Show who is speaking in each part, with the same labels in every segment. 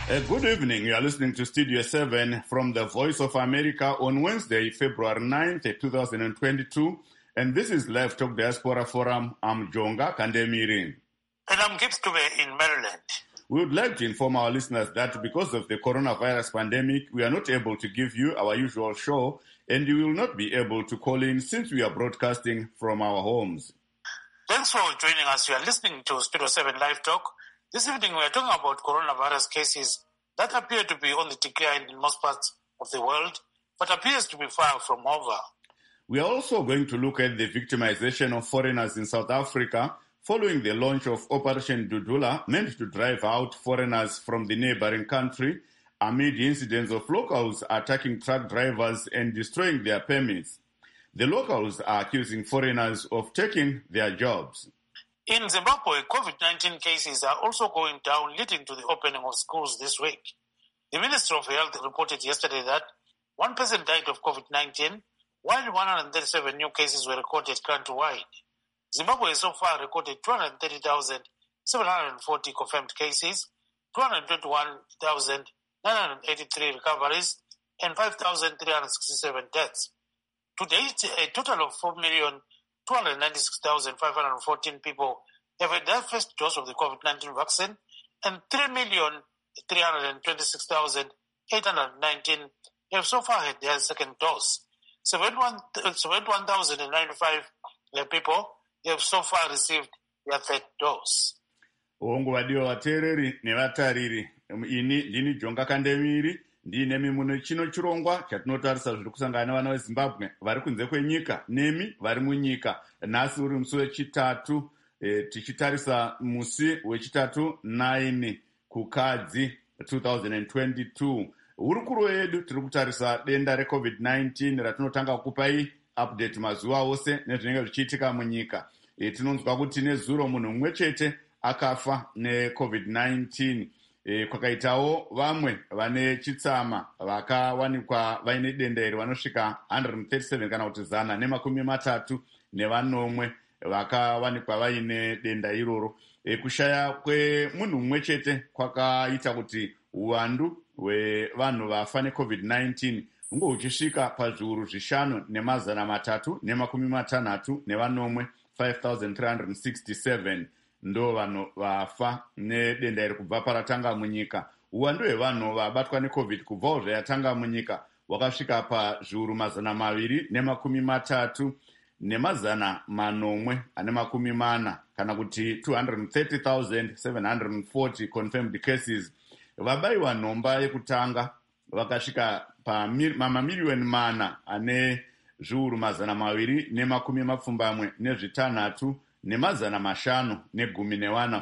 Speaker 1: Good evening. You are listening to Studio 7 from the Voice of America on Wednesday, February 9th, 2022. And this is Live Talk Diaspora Forum. I'm Jonga Kandemiri.
Speaker 2: And I'm Gibbs Tube in Maryland.
Speaker 1: We would like to inform our listeners that because of the coronavirus pandemic, we are not able to give you our usual show, and you will not be able to call in since we are broadcasting from our homes.
Speaker 2: Thanks for joining us. You are listening to Studio 7 Live Talk. This evening we are talking about coronavirus cases that appear to be on the decline in most parts of the world, but appears to be far from over.
Speaker 1: We are also going to look at the victimization of foreigners in South Africa following the launch of Operation Dudula, meant to drive out foreigners from the neighboring country amid incidents of locals attacking truck drivers and destroying their permits. The locals are accusing foreigners of taking their jobs.
Speaker 2: In Zimbabwe, COVID-19 cases are also going down, leading to the opening of schools this week. The Ministry of Health reported yesterday that one person died of COVID-19, while 137 new cases were recorded countrywide. Zimbabwe has so far recorded 230,740 confirmed cases, 221,983 recoveries, and 5,367 deaths. To date, a total of 4,296,514 people have had their first dose of the COVID-19 vaccine, and 3,326,819 have so far had their second dose. 71,095 people have so far received their third dose.
Speaker 1: Vadiwa vateereri nevatariri, ini ndini Jonga Kandemiri, ndinemi muno chino chirongwa chatinotarisa zviri kusangana nevana veZimbabwe vari kunze kwenyika nemi vari munyika. Nhasi uri musi wechitatu, tichitarisa musi wechitatu 9 kukadzi 2022. Hurukuro yedu tiri kutarisa denda reCovid-19 ratinotanga kupai update mazuva ose nezvinenge zvichiitika munyika. Tinonzwa kuti nezuro munhu mumwe chete akafa neCovid-19. Kwakaitawo vamwe vane chitsama vakawanikwa vaine denda iri vanosvika 137 kana kuti 130 vakawanikwa vaine denda iroro. Kushaya kwemunhu mumwe chete kwakaita kuti uwandu hwevanhu vafa neCovid-19 hunge huchisvika pazviuru 5,360 5,367 ndo vanhu vafa nedenda iri kubva paratanga munyika. Uwandu hwevanhu vabatwa neCovid kubvawo zvayatanga munyika wakasvika pazviuru 233,440 kana kuti 230,740 confirmed cases. Vabayiwa nhomba yekutanga vakasvika pamamiliyoni 4 ane zviuru 276 514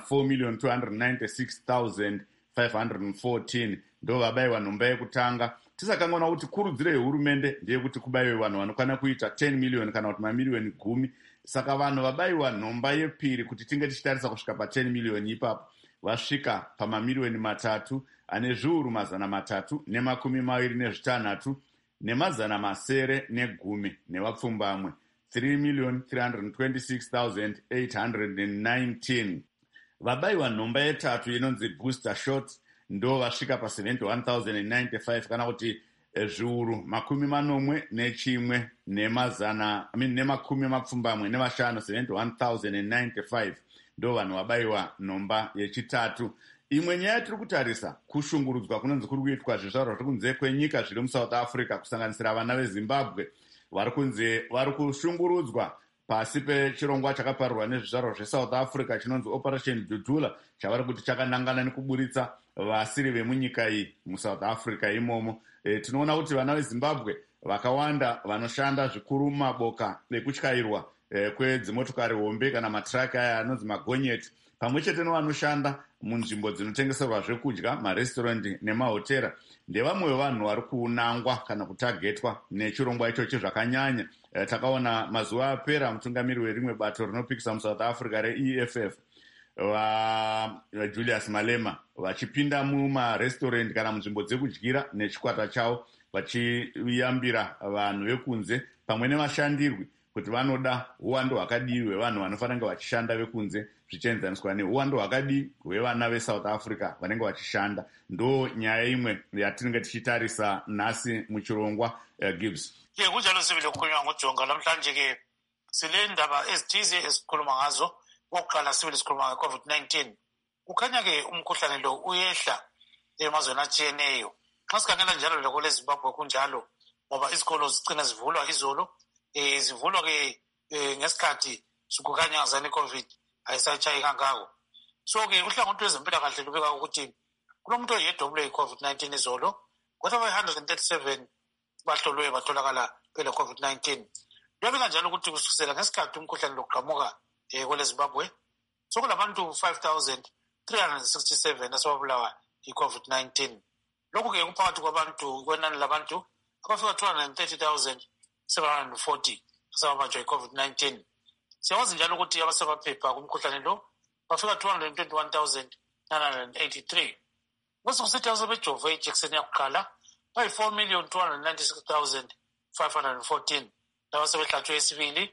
Speaker 1: 4,296,514 ndo vabayiwa nhomba yekutanga. Tisakanganwa kuti kurudziro yehurumende ndeyekuti kubayiwe vanhu vanokwana kuita 10 miliyoni kana kuti mamiliyoni 10. Saka vanhu vabayiwa nhomba yepiri kuti tinge tichitarisa kusvika pa10 miliyoni ipapo vasvika pamamiliyoni 3 ane zviuru 326 910 nevapfumbamwe 3,326,819. Vabayiwa nhomba yetatu inonzi booster shots ndo vasvika pa71,095 kana kuti zviuru 71,505 ndo vanhu vabayiwa nhomba yechitatu. Imwe nyaya tiri kutarisa kushungurudzwa kunonzi kuri kuitwa zvizvarwa zviri kunze kwenyika zviri muSouth Africa kusanganisira vana veZimbabwe vari kunze vari kushungurudzwa pasi pechirongwa chakaparirwa nezvizvarwa zveSouth Africa chinonzi Operation Dudula chavari kuti chakanangana nekuburitsa vasiri vemunyika iyi muSouth Africa imomo. Tinoona kuti vana veZimbabwe vakawanda vanoshanda zvikuru mumaboka ekutyairwa kwedzimotokari hombe kana matraki aya anonzi magonyeti, pamwe chete nevanoshanda munzvimbo dzinotengeserwa zvekudya, marestorandi nemahotera. Ndevamwe vevanhu vari kunangwa kana kutagetwa nechirongwa ichochi zvakanyanya. Takaona mazuva apera mutungamiri werimwe bato rinopikisa muSouth Africa reEFF Julius Malema vachipinda mumarestorandi kana munzvimbo dzekudyira nechikwata chavo vachiyambira vanhu vekunze pamwe nevashandirwi kuti vanoda uwando hwakadii hwevanhu vanofanira kunge vachishanda vekunze zvichienzaniswa neuwando hwakadii hwevana vesouth africa vanenge vachishanda. ndo nyaya imwe yatinenge tichitarisa nhasi muchirongwa Gibbs.
Speaker 2: Kunjalo sibili kukhulunywa ngoJonga namhlanje ke sile ndaba ezithize esikhuluma ngazo. Okokuqala sibili sikhuluma nge-COVID-19. Kukhanya ke umkhuhlane lo uyehla emazweni atshiyeneyo. Xa sikhangela njalo lekole Zimbabwe kunjalo ngoba izikolo zigcina zivulwa izolo. Zivulwa ke ngesikhathi sikukhanya ngazani i-COVID ayisatshayi kangako. So ke uhlangothi lwezempilakahle lubeka ukuthi kulomuntu oyedwa obule i-COVID-19 izolo kodwa 137 bahlolwe batholakala bele COVID-19. Lubeka njalo ukuthi kusukela ngesikhathi umkhuhlane lokuqhamuka kwele Zimbabwe sokulabantu 5,367 asebabulawa i-COVID-19. Lokhu ke kuphakathi kwabantu kwenani labantu abafika 230,740 asebabanjwa i-COVID-19. Siyawazi njalo ukuthi abasebaphepha kumkhuhlane lo bafika 221,983. Kwesikusithi asebejove ijekiseni yakuqala bayi 4,296,514. Laba sebehlatshwe yesibili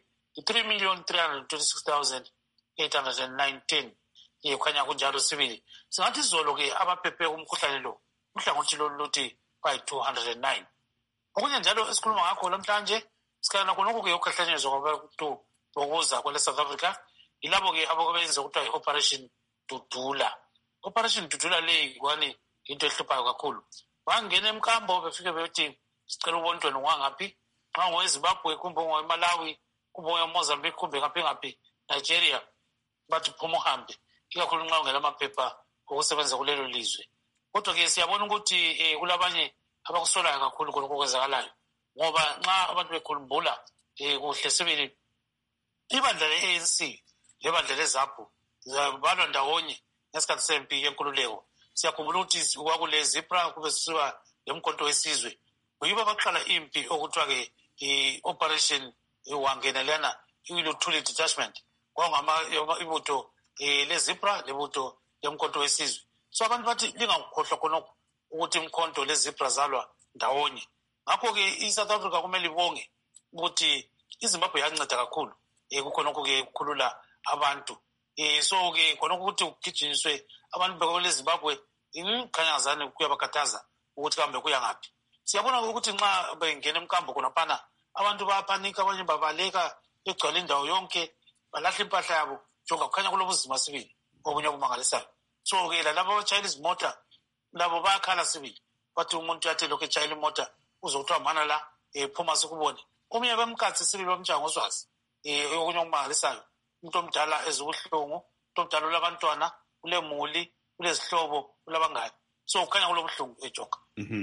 Speaker 2: i-3,326,819. Kukhanya kunjalo sibili. Singathi izolo ke abaphephe kumkhuhlane lo uhlangothi lolu luthi bayi 209. Okunye njalo esikhuluma ngakho namhlanje sikhangela khonokho ke ukhahlanyezwa kwabantu bokuza kwele South Africa yilabo ke ababenza kuthiwa i-Operation Dudula. Operation Dudula le kwani into ehluphayo kakhulu. Bangena emkambo befike bethi sicela ubona ukuthi wena ungangaphi, nxa ngoweZimbabwe kumbe ngoweMalawi kumbe ngoweMozambique kumbe ngaphi Nigeria bathi phuma uhambe, ikakhulu nxa ungela amaphepha okusebenza kulelo lizwe. Kodwa ke siyabona ukuthi kulabanye abakusolayo kakhulu khonokho okwenzakalayo ngoba nxa abantu bekhumbula kuhle sibili ibandla le-ANC lebandla leZAPU zabalwa ndawonye ngesikhathi sempi yenkululeko. Siyakhumbula ukuthi kwakule Zipra kube sisiba lemkhonto wesizwe yibo abaqala impi okuthiwa ke i-Operation wangena lana i-Luthuli Detachment kwangama ibutho le-Zipra lebutho lemkhonto wesizwe. So abantu bathi lingakhohlwa khonokho ukuthi imkhonto le-Zipra zalwa ndawonye. Ngakho ke i-South Africa kumele ibonge ukuthi iZimbabwe yanceda kakhulu kukhonokho ke ukukhulula abantu. So ke khonokho ukuthi kugijinyiswe abantu bekwele Zimbabwe ikhanyazane kuyabakhathaza ukuthi kambe kuya ngaphi. Siyabona ukuthi nxa bengena emkambo khonaphana abantu bayaphanika, abanye babaleka begcwala indawo yonke balahla impahla yabo njengoba kukhanya kulobuzima sibili obunye obumangalisayo. So ke labo abatshayela izimota labo bayakhala sibili bathi umuntu yathi lokhu etshayela imota uzokuthiwa mana la phuma sikubone. Omunye bemkhathi sibili bamtshaya ngoswazi okunye okumangalisayo. Umuntu omdala ezibuhlungu, umuntu omdala ulabantwana, ulemuli, ulezihlobo, ulabangani. So kukhanya kulobuhlungu eJoga.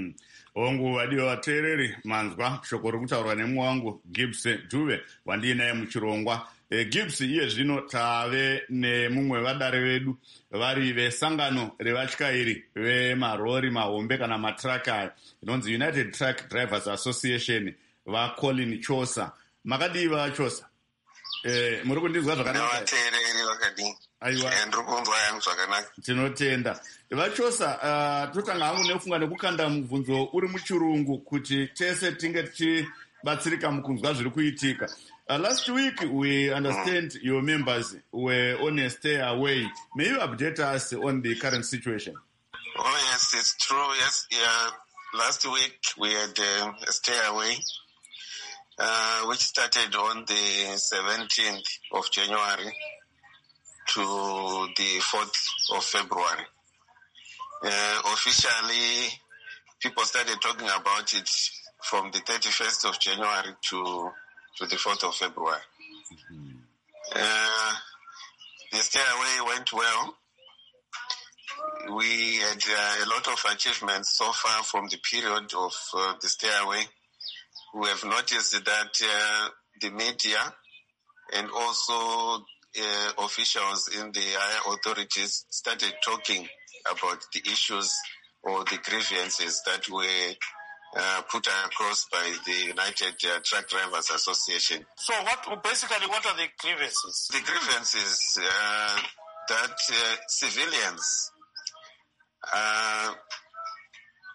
Speaker 1: Ongu wadio watereri manzwa shoko rokutaurwa nemwe wangu Gibbs Dube wandinaye muchirongwa. Gibbs iye zvino tave nemumwe vadare vedu vari vesangano revatyairi vemarori mahombe kana matraka inonzi United Truck Drivers Association vaColin Chosa. Makadii vaChosa? Muri kundinzwa zvakanaka?
Speaker 3: Vateereri vakadii?
Speaker 1: Aiwa.
Speaker 3: Ndiri kunzwa yangu zvakanaka.
Speaker 1: Tinotenda. VaChosa, totanga hangu nefunga nekukanda mubvunzo uri muchirungu kuti tese tinge tichibatsirika mukunzwa zviri kuitika. Last week we understand your members were on a stay away. May you update us on the current situation?
Speaker 3: Oh yes, it's true. Yes, yeah. Last week we had a stay away, which started on the 17th of January to the 4th of February. Officially, people started talking about it from the 31st of January to the 4th of February. The stay away went well. We had a lot of achievements so far from the period of the stay away. We have noticed that the media and also officials in the higher authorities started talking about the issues or the grievances that were put across by the United Truck Drivers Association.
Speaker 2: So what are the grievances?
Speaker 3: The grievances that civilians are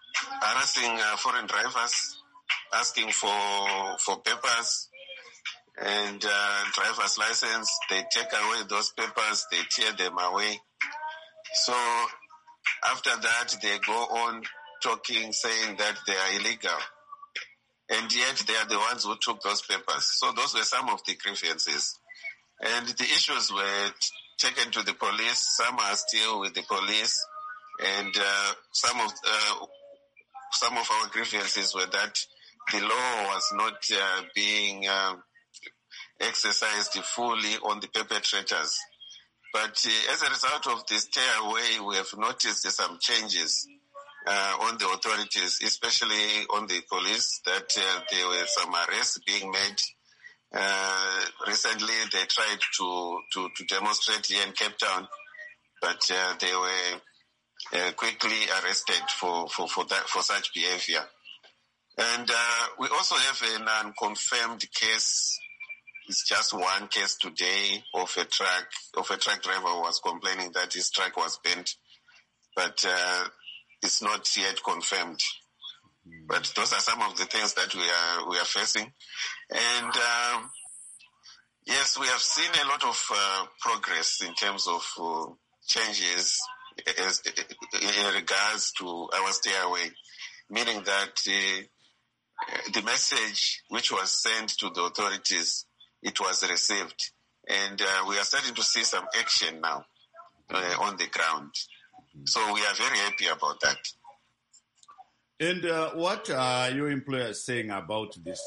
Speaker 3: harassing foreign drivers, asking for papers, and driver's license. They take away those papers, they tear them away. So after that, they go on talking, saying that they are illegal. And yet they are the ones who took those papers. So those were some of the grievances. And the issues were taken to the police. Some are still with the police. And some of our grievances were that the law was not being exercised fully on the perpetrators. But as a result of this tearaway, we have noticed some changes on the authorities, especially on the police, that there were some arrests being made. Recently, they tried to demonstrate here in Cape Town, but they were quickly arrested for such behavior. And we also have an unconfirmed case. It's just one case today of a truck driver who was complaining that his truck was bent, but it's not yet confirmed. But those are some of the things that we are facing. And yes, we have seen a lot of progress in terms of changes in regards to our stay-away, meaning that the message which was sent to the authorities, it was received. And we are starting to see some action now on the ground. So we are very happy about that.
Speaker 1: And what are your employers saying about this?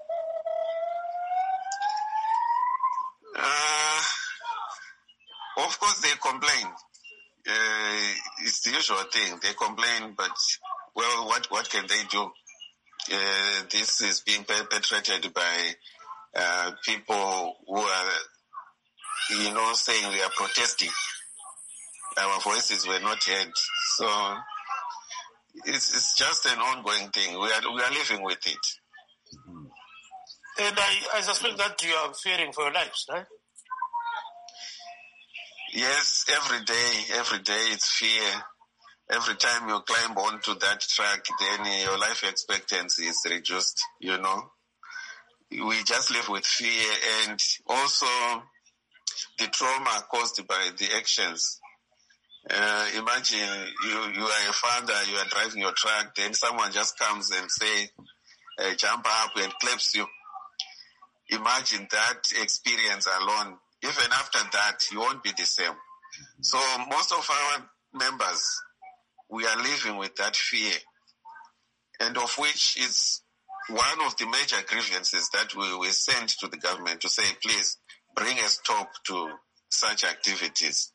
Speaker 3: Of course, they complain. It's the usual thing. They complain, but, well, what can they do? This is being perpetrated by people who are, saying we are protesting. Our voices were not heard. So it's just an ongoing thing. We are living with it.
Speaker 2: And I suspect that you are fearing for your lives, right?
Speaker 3: Yes, every day it's fear. Every time you climb onto that track, then your life expectancy is reduced, We just live with fear, and also the trauma caused by the actions. Imagine you are a father, you are driving your truck, then someone just comes and say, jump up and claps you. Imagine that experience alone. Even after that, you won't be the same. So most of our members, we are living with that fear, and of which is one of the major grievances that we send to the government to say, please bring a stop to such activities.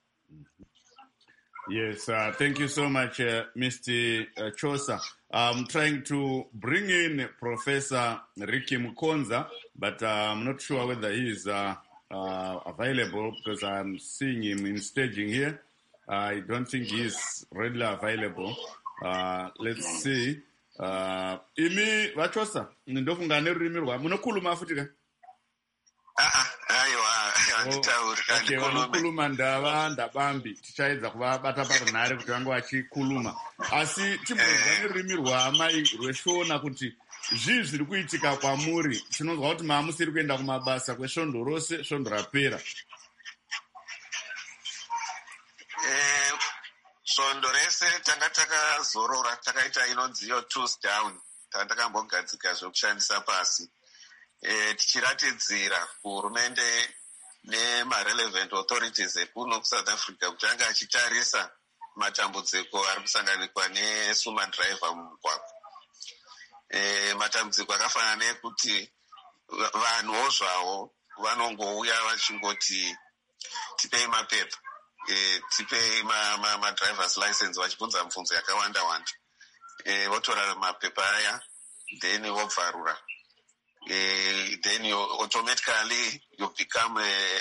Speaker 1: Yes, thank you so much, Mr. Chosa. I'm trying to bring in Professor Ricky Mukonza, but I'm not sure whether he is available because I'm seeing him in staging here. I don't think he's readily available. Let's see. Imi vachosa ndofunga nerurimi rwa munokhuluma futi ka? Okay, vanokhuluma ndavambi tichaedza kuvabata parunhare kuti vange vachikhuluma, asi timbodza nerurimi rwamai rwesvona kuti zvii zviri kuitika kwamuri. Tinonzwa kuti maamusiri kuenda kumabasa kwesvondo rose, svondo rapera.
Speaker 3: Svondo rese tanga takazorora, takaita inonziyo tools down, tandakambogadzika zvokushandisa pasi, tichiratidzira kuhurumende nema-relevant authorities ekuno kuSouth Africa kuti anga achitarisa matambudziko ari kusanganikwa nesuma driver mumugwagwa. Matambudziko akafanana nekuti vanhuwo zvavo vanongouya vachingoti tipei mapepa, tipei ma-driver's license, vachibvunza mibvunzo yakawanda-wanda. Votora mapepa aya, then vobvarura. Then you automatically you become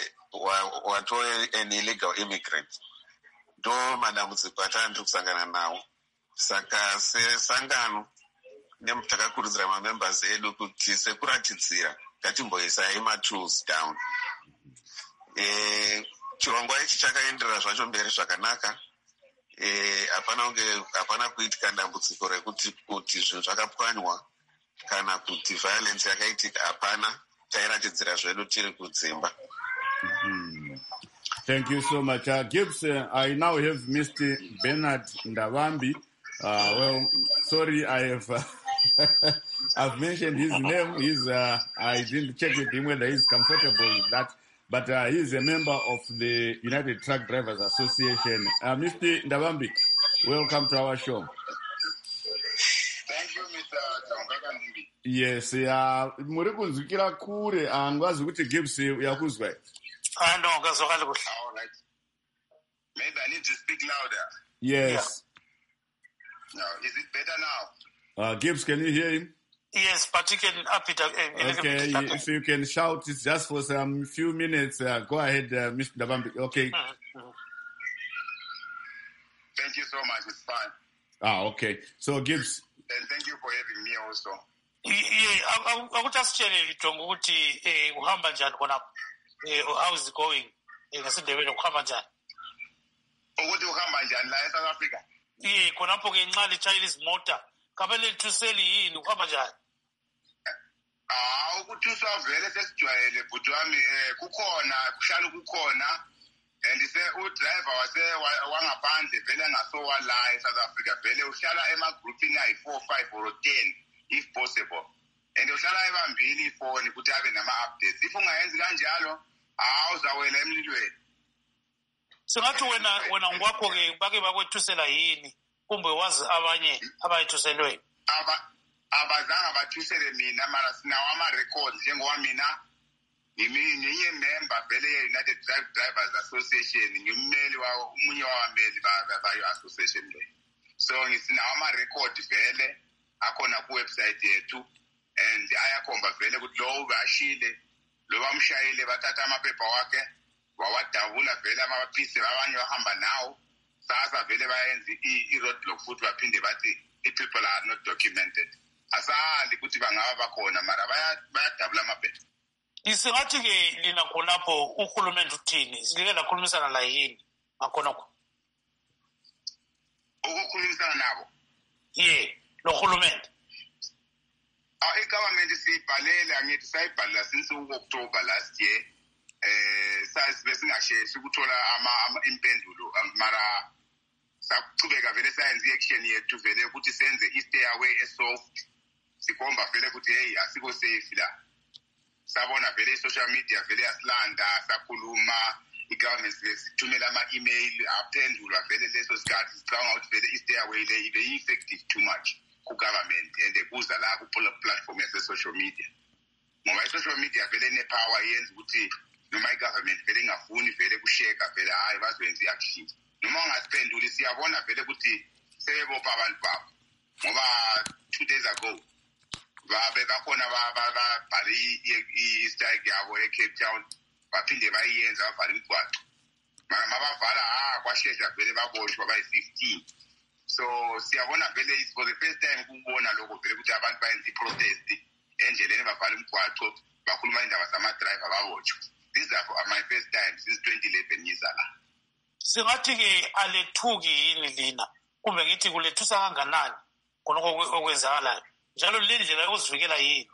Speaker 3: an illegal immigrant. Do madambudziko atandiri kusangana nawo. Saka sesangano takakuridzira mamembers edu kuti sekuratidzira ngatimboisai ma-tools down. Chirongwa ichi chakaenderera zvacho mberi zvakanaka. Hapana kuitika dambudziko rekuti zvinhu zvakapwanywa kana kuti violence yakaitika, hapana. tairatidzira zvedu tiri kudzimba.
Speaker 1: Thank you so much. Gibbs, I now have Mr. Bernard Ndavambi. Well, sorry, I have I've mentioned his name. I didn't check with him whether he's comfortable with that, but he's a member of the United Truck Drivers Association. Mr. Ndavambi, welcome to our show.
Speaker 4: Thank you, Mr. Tongakandimbi.
Speaker 1: Yes, muri kunzwikira kure, angwazi kuti Gibbs yakuzwa.
Speaker 2: No, all
Speaker 4: right. Maybe I need to speak louder.
Speaker 1: Yes.
Speaker 4: No, is it better now?
Speaker 1: Gibbs, can you hear him?
Speaker 2: Yes, but you can up it.
Speaker 1: Okay, if you can shout it just for some few minutes, go ahead, Mr. Ndavambi. Okay.
Speaker 4: Thank you so much. It's fine.
Speaker 1: Okay. So, Gibbs.
Speaker 4: And thank you for having me also.
Speaker 2: Akutasitshele Jongo ukuthi uhamba njani khona how is it going ngesindebele ukuhamba njani
Speaker 4: ukuthi uhamba njani la eSouth Africa
Speaker 2: khonapho ke nxa litshayela izimota kabele thuseli yini uhamba njani
Speaker 4: ukuthuswa vele sesijwayele bhuti wami kuhlala kukhona and udriver wangaphandle vele engasowa la eSouth Africa vele uhlala emagroupini ayi-4, 5 or 10 if possible and uhlala ebambili ifoni ukuthi abe nama-updates if ungayenzi kanjalo uzawela emlilweni.
Speaker 2: Singathi wena ngokwakho-ke bake bakwethusela yini kumbe wazi abanye abayithuselwe?
Speaker 4: Abazange bathusele mina mara sinawo ama-records njengoba mina nginye member vele ye-United Drivers Association ngimmeli omunye wabameli bayo association le so ngisinawo ama-record vele akhona kuwebsite yethu and ayakhomba vele ukuthi lo ubashile lo bamshayile bathatha amaphepha wakhe wawadabula vele amaphisi abanye bahamba nawo sasa vele bayenza i-roadblock futhi baphinde bathi i-people are not documented asali ukuthi bangaba bakhona mara bayadabula amaphepha.
Speaker 2: Isingathi-ke lina khonapho uhulumende uthini silike lakhulumisana la yini ngakhonakho
Speaker 4: ukukhulumisana nabo
Speaker 2: lo hulumende
Speaker 4: i-government siyibhalele angithi sayibhalela since u-October last year besingasheshi ukuthola impendulo mara saqhubeka vele sayenza i-action yethu vele ukuthi senze i-stay away esoft sikhomba vele ukuthi hey asikho safe la sabona vele i-social media vele yasilanda sakhuluma i-government sithumela ama-email aphendulwa vele leso sikhathi sicabanga ukuthi vele i-stay away le ibe effective too much ku-government and kuza la ku-platform yase-social media ngoba i-social media vele ine-power yenza ukuthi noma i-government vele ingafuni vele kusheka vele hhayi bazoyenza i-action noma ungasiphenduli siyabona vele ukuthi sebebopha abantu babo ngoba 2 days ago bakhona babhale i-strike yabo e-Cape Town baphinde bayiyenza bavala imigwaco mara mabavala kwashesha vele baboshwa bayi-15 so siyabona vele is for the first time kubona lokho vele ukuthi abantu bayenza i-protest endleleni bavala imigwaco bakhuluma indaba zama-driver babotshwa. These are my first time since 2011 ngizala.
Speaker 2: Singathi-ke alethuki yini lina kumbe ngithi kulethusa kanganani khonokho okwenzakalayo njalo le ndlela yokuzivikela yini?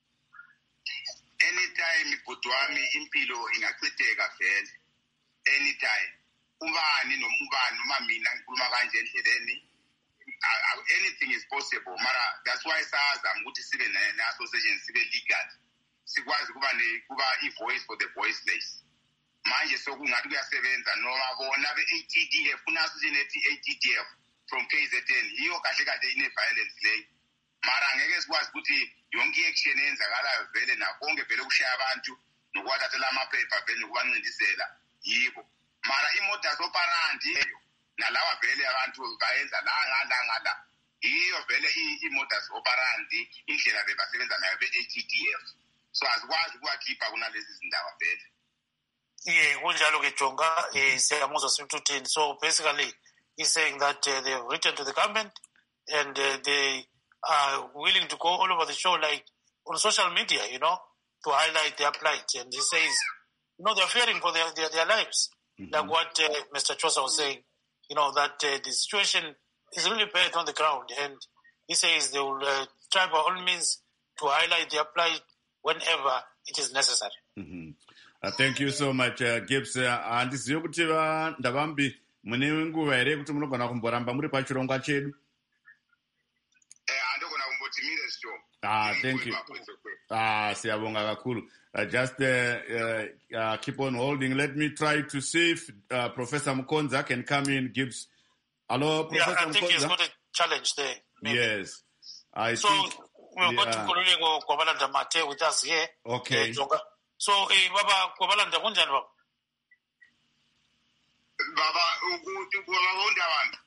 Speaker 4: Anytime bhuti wami impilo ingachitheka vele anytime ubani noma mina ngikhuluma kanje endleleni anything is possible mara that's why sazama ukuthi sibe ne-association sibe legal sikwazi kuba i-voice for the voiceless manje sokungathi kuyasebenza noma bona be-ATDF kuna-association ethi ATDF from KZN yiyo kahle kahle ine-violence leyo mara angeke sikwazi ukuthi yonke i-action eyenzakalayo vele nakonke vele kushaya abantu nokuwathathela amaphepha vele nokubancindisela yibo mara i-modus operandi nalawa vele abantu bayenza la yiyo vele i-modus operandi indlela bebasebenza nayo be-ATDF so azikwazi ukuwakhipha kunalezi zindaba vele.
Speaker 2: Kunjalo-ke Jonga siyamuzwa simthuthini. So basically he's saying that they've written to the government and they are willing to go all over the show like on social media, to highlight their plight. And he says, they're fearing for their lives. Mm-hmm. Like what Mr. Chosa was saying, that the situation is really bad on the ground. And he says they will try by all means to highlight their plight whenever it is necessary.
Speaker 1: Thank you so much, Gibbs. Handizivi kuti ndavambi mune nguva here kuti munogona kumboramba muri pachirongwa chedu.
Speaker 4: Handogona kumbotimire zvito.
Speaker 1: Thank you. Siyabonga kakulu. Just keep on holding. Let me try to see if Professor Mukonza can come in. Gibbs. Hello, Professor Mukonza.
Speaker 2: I think he's got a challenge there. Maybe.
Speaker 1: Yes.
Speaker 2: We've got Kululeko Kwabalanda Mate with us here.
Speaker 1: Okay.
Speaker 2: So, Baba Kwabalanda Kunjan Baba.
Speaker 4: Baba, Undawanda.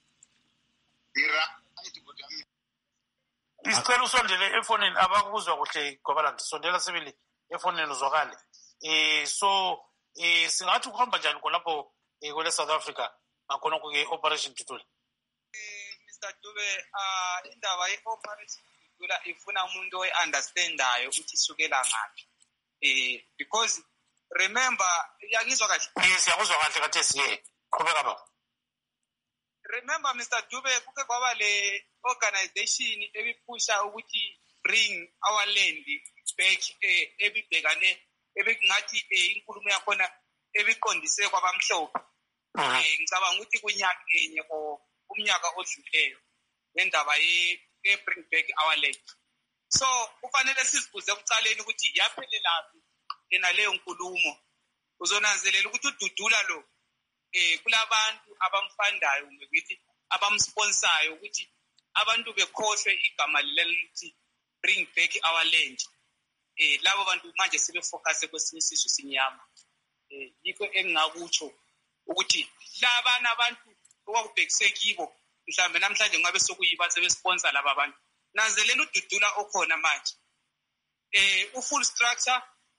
Speaker 2: Isicela usondele efonini abakuzwa kuhle Kwabalanda. Sondela sibili efonini uzwakale. So singathi ukuhamba njani khonapho kwele South Africa makhona ku Operation Tutul.
Speaker 5: Mr. Dube, indaba ye-Operation Tutul ifuna umuntu oyi-understandayo ukuthi isukela ngaphi. Because remember, yakizwa kahle.
Speaker 2: Yes, yakuzwa kahle kathesi ye. Qhubeka baba.
Speaker 5: Remember, Mr. Dube, kuke kwaba le organization ebiphusha ukuthi bring our land back, ebibhekane ebekungathi inkulumo yakhona ebiqondise kwabamhlophe. Ngicabanga ukuthi kunyaka enye umnyaka odluleyo ngendaba ye-bring back our land. So kufanele sizibuze ekucaleni ukuthi yaphelelaphi yena leyo nkulumo. Uzonanzelela ukuthi ududula lo kulabantu abamfandayo ukuthi abamsponsayo ukuthi abantu bekhohlwe igama lelithi bring back our land. Labo bantu manje sebefocus kwesinye isizwe sinyama. Yikho engingakutsho ukuthi labana abantu okwakubhekise kibo mhlambe namhlanje ngabe sokuyiba sebesponsor laba abantu. Nanzelela ududula okhona manje. U-full structure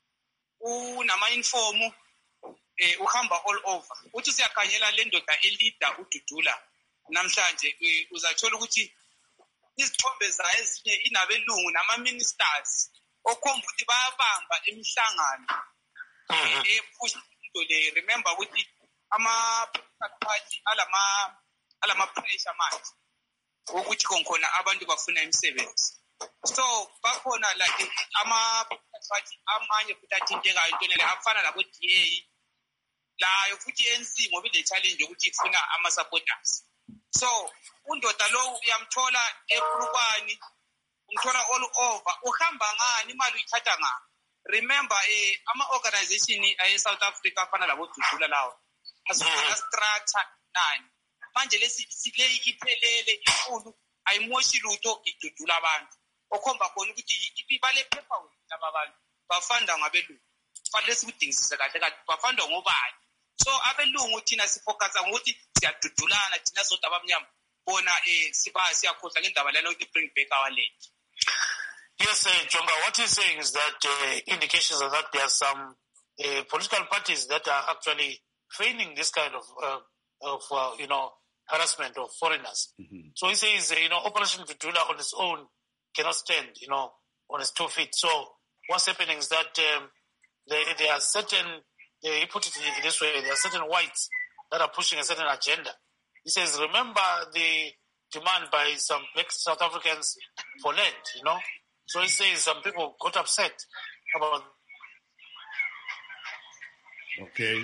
Speaker 5: unama-inform uhamba all over. Uthi siyakhanyela le ndoda elida ududula namhlanje uzathola ukuthi izithombe zayo ezinye inabelungu nama-ministers okhomba ukuthi bayabamba emihlangano ephusha into le. Remember ukuthi ama-party alama-pressure manje ukuthi khona abantu bafuna imisebenzi. So bakhona like ama-party amanye futhi athintekayo intweni le afana labo-DA layo futhi i-ANC ngoba ile-challenge yokuthi ifuna ama-supporters. So undoda lo uyamthola ePulukwane, umthola all over, uhamba ngani, imali uyithatha ngani. Remember ama-organization e-South Africa afana labo-Dudula lawo asifuna structure nani. Manje le iphelele inkulu ayimoshi lutho idudula abantu. Okhomba khona ukuthi bale paperwork laba bantu bafanda ngabelungu. Kufanele sikudingisise kahle kahle bafanda ngobani. So abelungu thina sifocusa ngokuthi siyadudulana thina sodwa abamnyama bona siyakhohlwa ngendaba lana ukuthi bring back our land.
Speaker 2: Yes, Jonga, what he's saying is that indications are that there are some political parties that are actually feigning this kind of harassment of foreigners. So he says, Operation Tutul on its own cannot stand, on its 2 feet. So what's happening is that there are certain, he put it this way, there are certain whites that are pushing a certain agenda. He says, remember the demand by some South Africans for land, So he says some people got upset about.
Speaker 1: Okay.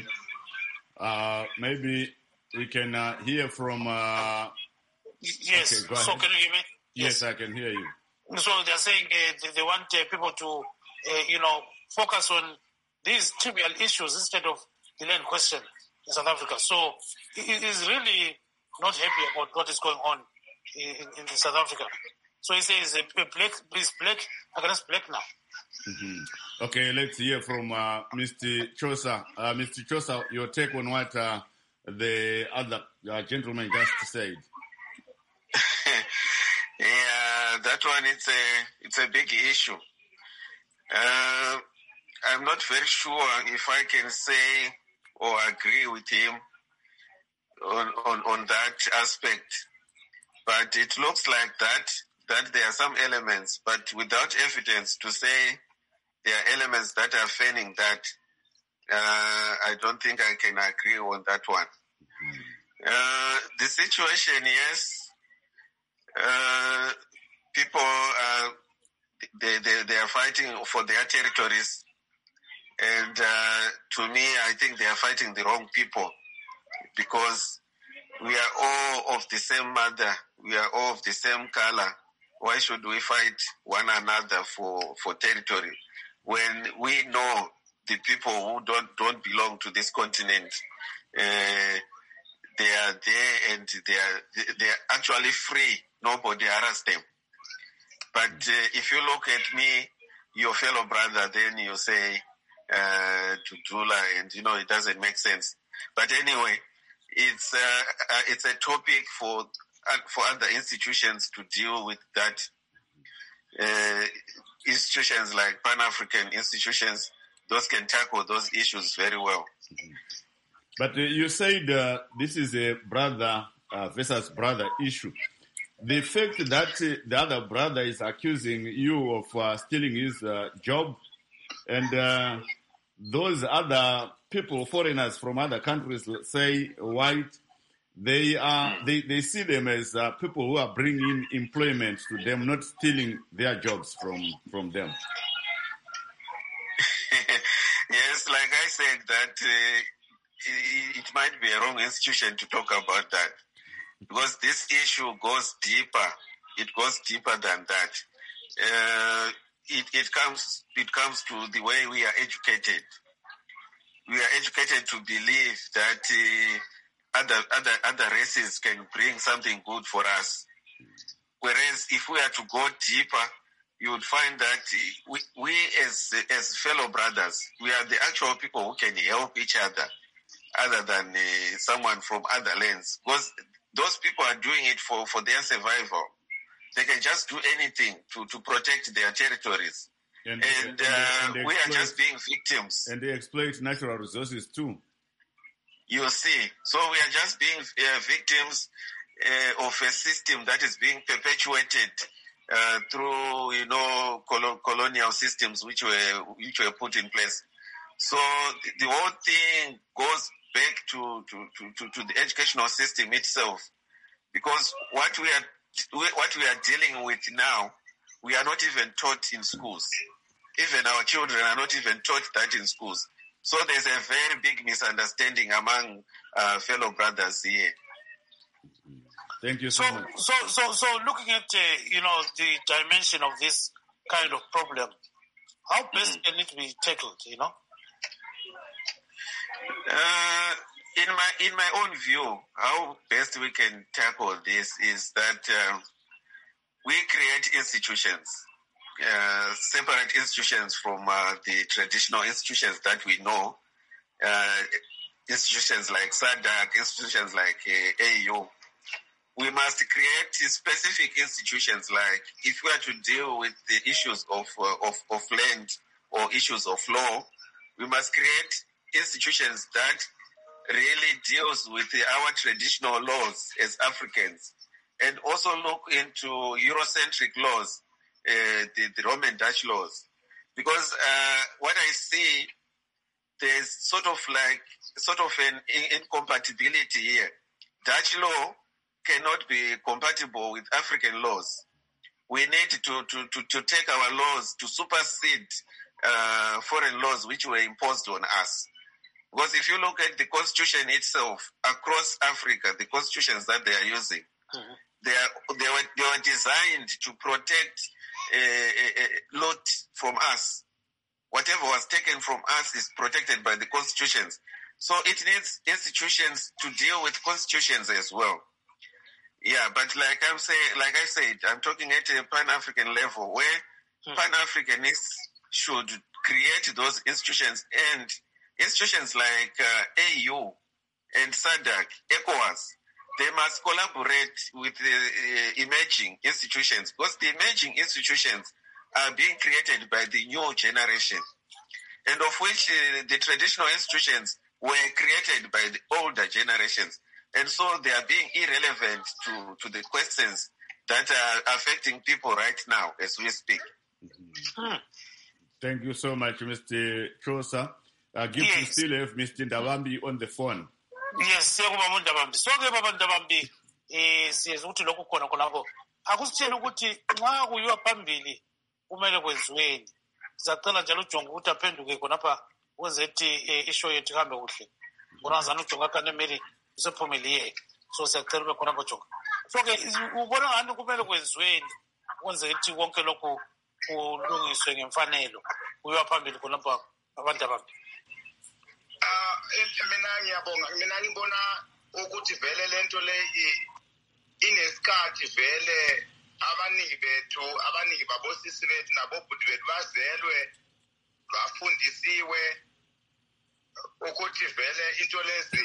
Speaker 1: Maybe we can hear from.
Speaker 2: Yes.
Speaker 1: Okay, go ahead.
Speaker 2: So can you hear me?
Speaker 1: Yes, I can hear you.
Speaker 2: So they're saying they want people to, focus on these trivial issues instead of the land question in South Africa. So he is really not happy about what is going on in South Africa. So he says, black against black now.
Speaker 1: Okay, let's hear from Mr. Chosa. Mr. Chosa, your take on what the other gentleman just said.
Speaker 3: Yeah, that one, it's a big issue. I'm not very sure if I can say or agree with him on that aspect. But it looks like that there are some elements, but without evidence to say there are elements that are feigning that, I don't think I can agree on that one. The situation, yes, people, they are fighting for their territories And to me, I think they are fighting the wrong people, because we are all of the same mother. We are all of the same color. Why should we fight one another for territory when we know the people who don't belong to this continent? They are there and they are actually free. Nobody harass them. But if you look at me, your fellow brother, then you say Tutula, and it doesn't make sense. But anyway, it's a topic for other institutions to deal with that. Institutions like Pan-African institutions, those can tackle those issues very well.
Speaker 1: But you said this is a brother versus brother issue. The fact that the other brother is accusing you of stealing his job, and those other people, foreigners from other countries, say white, they see them as people who are bringing employment to them, not stealing their jobs from them.
Speaker 3: Yes, like I said, that it might be a wrong institution to talk about that, because this issue goes deeper. It goes deeper than that. It comes to the way we are educated. We are educated to believe that other races can bring something good for us. Whereas if we are to go deeper, you would find that we as fellow brothers, we are the actual people who can help each other than someone from other lands. Because those people are doing it for their survival. They can just do anything to protect their territories. And we are just being victims.
Speaker 1: And they exploit natural resources too.
Speaker 3: You see. So we are just being victims of a system that is being perpetuated through, colonial systems which were put in place. So the whole thing goes back to the educational system itself, because what we are dealing with now, we are not even taught in schools. Even our children are not even taught that in schools. So there's a very big misunderstanding among fellow brothers here.
Speaker 1: Thank you so much.
Speaker 2: So looking at the dimension of this kind of problem, how best can it be tackled?
Speaker 3: In my own view, how best we can tackle this is that we create institutions, separate institutions from the traditional institutions that we know, institutions like SADC, institutions like AU. We must create specific institutions, like if we are to deal with the issues of land or issues of law, we must create institutions that really deals with our traditional laws as Africans, and also look into Eurocentric laws, the Roman Dutch laws, because what I see, there's sort of an incompatibility here. Dutch law cannot be compatible with African laws. We need to take our laws to supersede foreign laws which were imposed on us. Because if you look at the constitution itself across Africa, the constitutions that they are using, they were designed to protect a lot from us. Whatever was taken from us is protected by the constitutions. So it needs institutions to deal with constitutions as well. Yeah, but like I said, I'm talking at a Pan-African level where Pan-Africanists should create those institutions, and institutions like AU and SADC, ECOWAS, they must collaborate with the emerging institutions, because the emerging institutions are being created by the new generation, and of which the traditional institutions were created by the older generations. And so they are being irrelevant to the questions that are affecting people right now as we speak.
Speaker 1: Thank you so much, Mr. Chosa. You still have Mr. Ndabambi on the phone.
Speaker 2: Yes, Ndabambi. So Ndabambi siyenza ukuthi lokhu khona khonapho akusitshela ukuthi nxa kuyiwa phambili kumele kwenziweni. Sizacela njalo ujonga ukuthi aphenduke khonapha wenze ukuthi ishow yethu ihambe kuhle unazana ujonga kanemeli usephumelele so siyacela ube khona bojonga so ke ubona ngani kumele kwenziweni wenze ukuthi konke lokhu kulungiswe ngemfanelo kuyiwa phambili khonapha abantu abambi
Speaker 4: mina ngibona ukuthi vele lento le inesikhathi vele abaningi babosisi bethu nabobhuti bethu bazelwe bafundisiwe ukuthi vele into lezi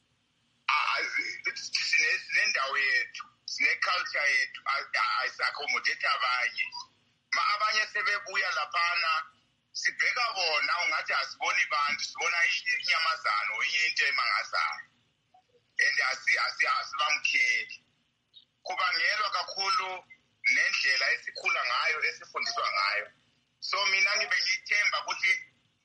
Speaker 4: sinendawo yethu sine-culture yethu ayisa-accommodate abanye abanye sebebuya laphana sibheka bona ungathi asiboni bantu sibona inyamazana oyinye into emangazayo and asibamkheli kubangelwa kakhulu nendlela esikhula ngayo esifundiswa ngayo so mina ngibe ngithemba ukuthi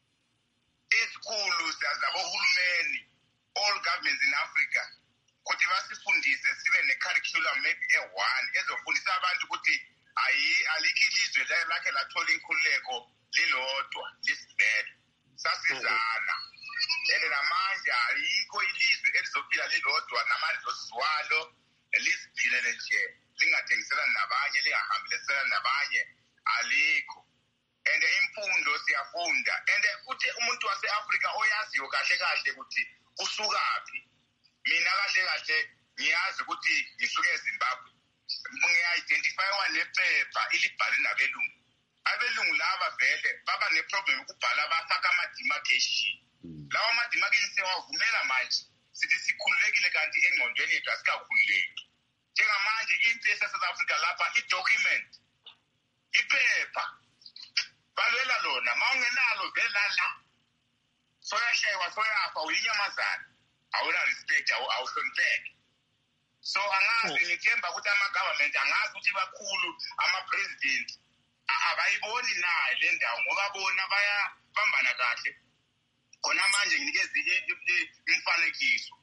Speaker 4: izikhulu zabohulumeni all governments in Africa ukuthi basifundise sibe ne-curriculum maybe e-1 ezofundisa abantu ukuthi alikho ilizwe lakhe lathola inkhululeko lilodwa lisibhele sasizana and namanje alikho ilizwe elizophila lilodwa namandla osizwalo lisiphilele nje lingathengiselani nabanye lingahambiselani nabanye alikho and imfundo siyafunda and uthi umuntu wase-Afrika oyaziyo kahle kahle ukuthi usukaphi mina kahle ngiyazi ukuthi ngisuke eZimbabwe ngiya-identifywa nephepha ilibhale nabelungu abelungu laba vele baba neproblem ukubhala bafaka ama-demarcation lawa ama-demarcation sewavumela manje sithi sikhululekile kanti engqondweni yethu asikakhululeki njengamanje into yase-South Africa lapha i-document iphepha balwela lona ma ungenalo vele lala soyashaywa soyafa uyinyamazana awuna-respect awuhlonipheke so angazi ngithemba ukuthi ama-government angazi ukuthi bakhulu ama-president abayiboni nayo le ndawo ngoba bona bayabambana kahle khona manje nginikeze imfanekiso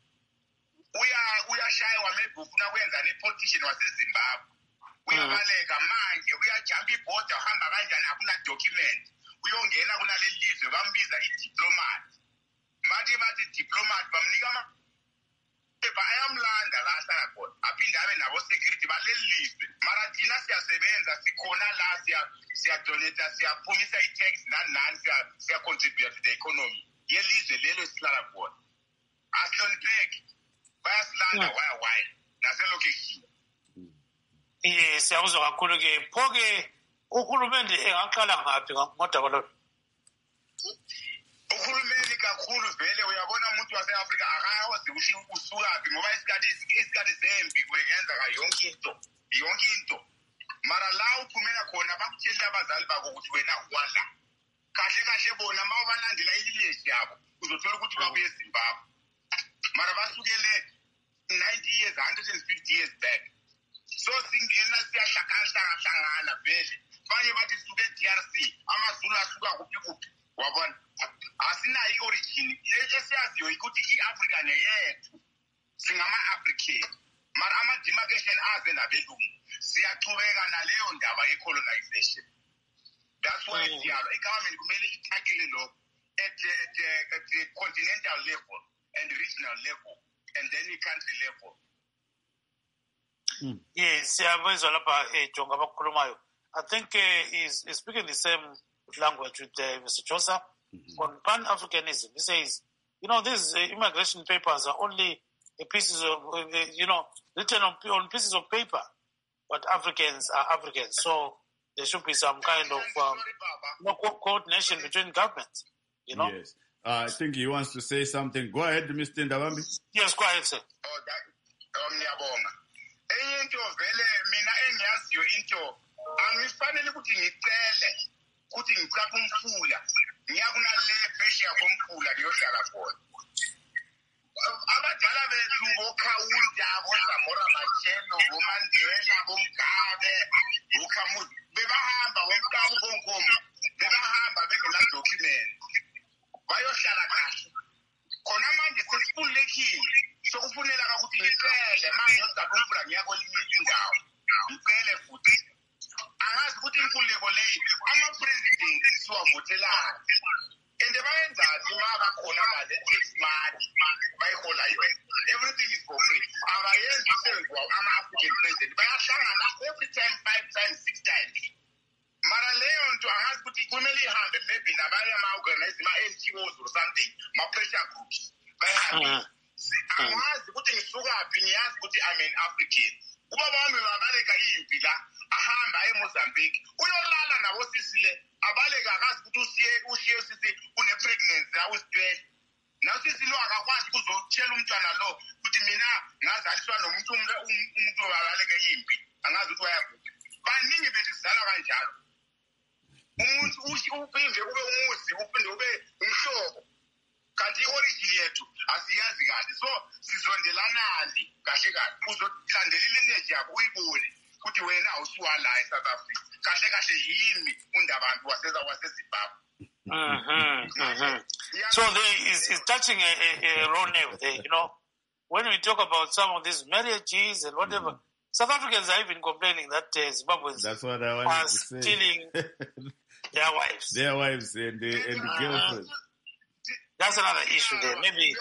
Speaker 4: uyashaywa maybe ufuna kwenza ne-politician waseZimbabwe uyabaleka manje uyajampa ibhoda uhamba kanjani akuna document uyongena kunaleli lizwe bambiza i-diplomat bathi diplomat bamnika ayamlanda la ahlala khona aphinde abe nabo-security baleli lizwe mara thina siyasebenza sikhona la siyadonata siyaphumisa i-tax nani siyacontribute to the economy yelizwe lelo esihlala khona asihlonipheki bayasilanda waya naselokeshini
Speaker 2: siyakuzwa kakhulu-ke pho-ke uhulumende engaqala ngaphi ngodaba lolo
Speaker 4: uhulumeni kakhulu vele uyabona umuntu wase-Afrika akawazi ukuthi usukaphi ngoba isikhathi zembi kwengenzeka yonke into mara la uphumela khona bakutshelile abazali bakho ukuthi wena wala kahle bona ma ubalandela ilineage yabo uzothola ukuthi babuye eZimbabwe mara basukele 90 years 150 years back so singena siyahlangana vele banye bathi suke e-DRC amazulu asuka kuphi wabona asinayo i-origin esiyaziyo ukuthi i-Africa neyethu singama-African mara ama-demarcation aze nabelungu siyachubeka naleyo ndaba ye-colonization that's why siyalo i-government kumele ithakele lokho at the continental level and regional level and then i-country level
Speaker 2: yes siyabezwa lapha jonga abakhulumayo I think he's speaking the same language with Mr. Joseph on Pan-Africanism. He says, these immigration papers are only pieces of, written on pieces of paper, but Africans are Africans. So there should be some kind of coordination between governments,
Speaker 1: Yes. I think he wants to say something. Go ahead, Mr. Ndabambi.
Speaker 2: Yes, go ahead, sir.
Speaker 4: Ngiyabonga. Enye into vele mina engiyaziyo into angifanele ukuthi ngicele ukuthi ngicaphe umfula ngiyakunale phesheya komfula liyohlala khona abadala bethu bokhawunda boSamora Machel boMandela boMgabe boKhamuzi bebahamba ngomkamu konkomo bebahamba bengena document bayohlala kahle khona manje sesikhululekile sokufunela ukuthi ngicele manje ngicaphe umfula ngiyakwelinye indawo ngicele futhi angazi ukuthi inkululeko leyo ama-president siwavotelayo and bayenzazi kwenziwa ama-African president bayahlangana every time 5 times 6 times. Mara leyo nto angazi ukuthi kumele ihambe maybe nabanye ama-organize ma-NGOs or something, ma-pressure groups bayihambe. Angazi ukuthi ngisukaphi, ngiyazi ukuthi I'm an African. Ubaba wami babaleka iyimpi la, ahamba eMozambique uyolala nabo sisile, abaleka akazi ukuthi ushiye sisi une-pregnancy la usithwele. Naw sisi lo akakwazi ukuzotshela umntwana lo ukuthi mina ngazaliswa nomuntu babaleka iyimpi, angazi ukuthi wayakuphi. Baningi bethu sidala kanjalo. Umuntu uphinde ube umuzi, uphinde ube umhlobo, kanti i-origin yethu asiyazi kahle. So sizondelanani kahle kahle, uzolandela ilineage yakho uyibone ukuthi wena awusuka la eSouth Africa. Kahle kahle yimi undabantu waseZimbabwe.
Speaker 2: So there is touching a raw nerve there, you know. When we talk about some of these marriages and whatever, South Africans are even complaining that Zimbabweans are stealing their wives.
Speaker 1: Their wives and girlfriends.
Speaker 2: That's another issue there. Maybe.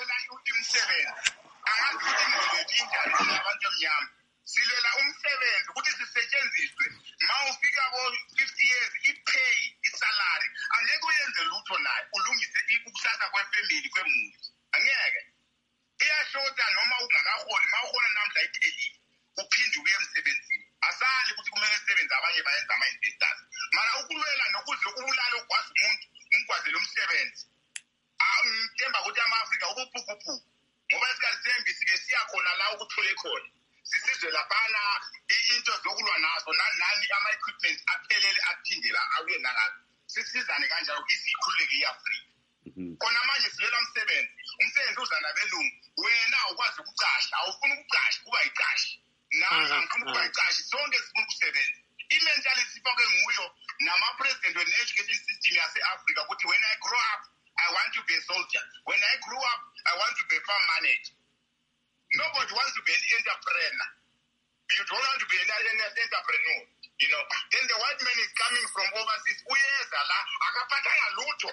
Speaker 4: Silela umsebenzi ukuthi sisetshenziswe mawufika ko-50 years ipay isalary angeke uyenze lutho naye ulungise ukusasa kwefamily kwemuzi angeke iyashota noma ungakaholi mawuhola namhla iphelile uphinde ubuye emsebenzini asali ukuthi kumele sisebenze abanye bayenza ama-investors mara ukulwela nokuze ubulale ukwazi umuntu umkwazele umsebenzi ngithemba ukuthi ama-Afrika ubuphukuphuku ngoba isikhathi sembi sike siyakhona la ukuthole khona sisizwe laphana into zokulwa nazo nani ama-equipment aphelele aphindela abuye nalazo sisizane kanjalo izikhululeke i-Afrika. Khona manje silela umsebenzi uza nabelungu wena ukwazi ukucasha awufuni ukucasha kuba yicashi angifuni ukuba yicashi sonke sifuna ukusebenza. I-mentality sifake nguyo nama-president we-education system yase-Afrika ukuthi when I grow up I want to be a soldier, when I grew up I want to be a farm manager. Nobody wants to be an entrepreneur. You don't want to be an entrepreneur, you know. Then the white man is coming from overseas. Uyeza la akapatanga lutho.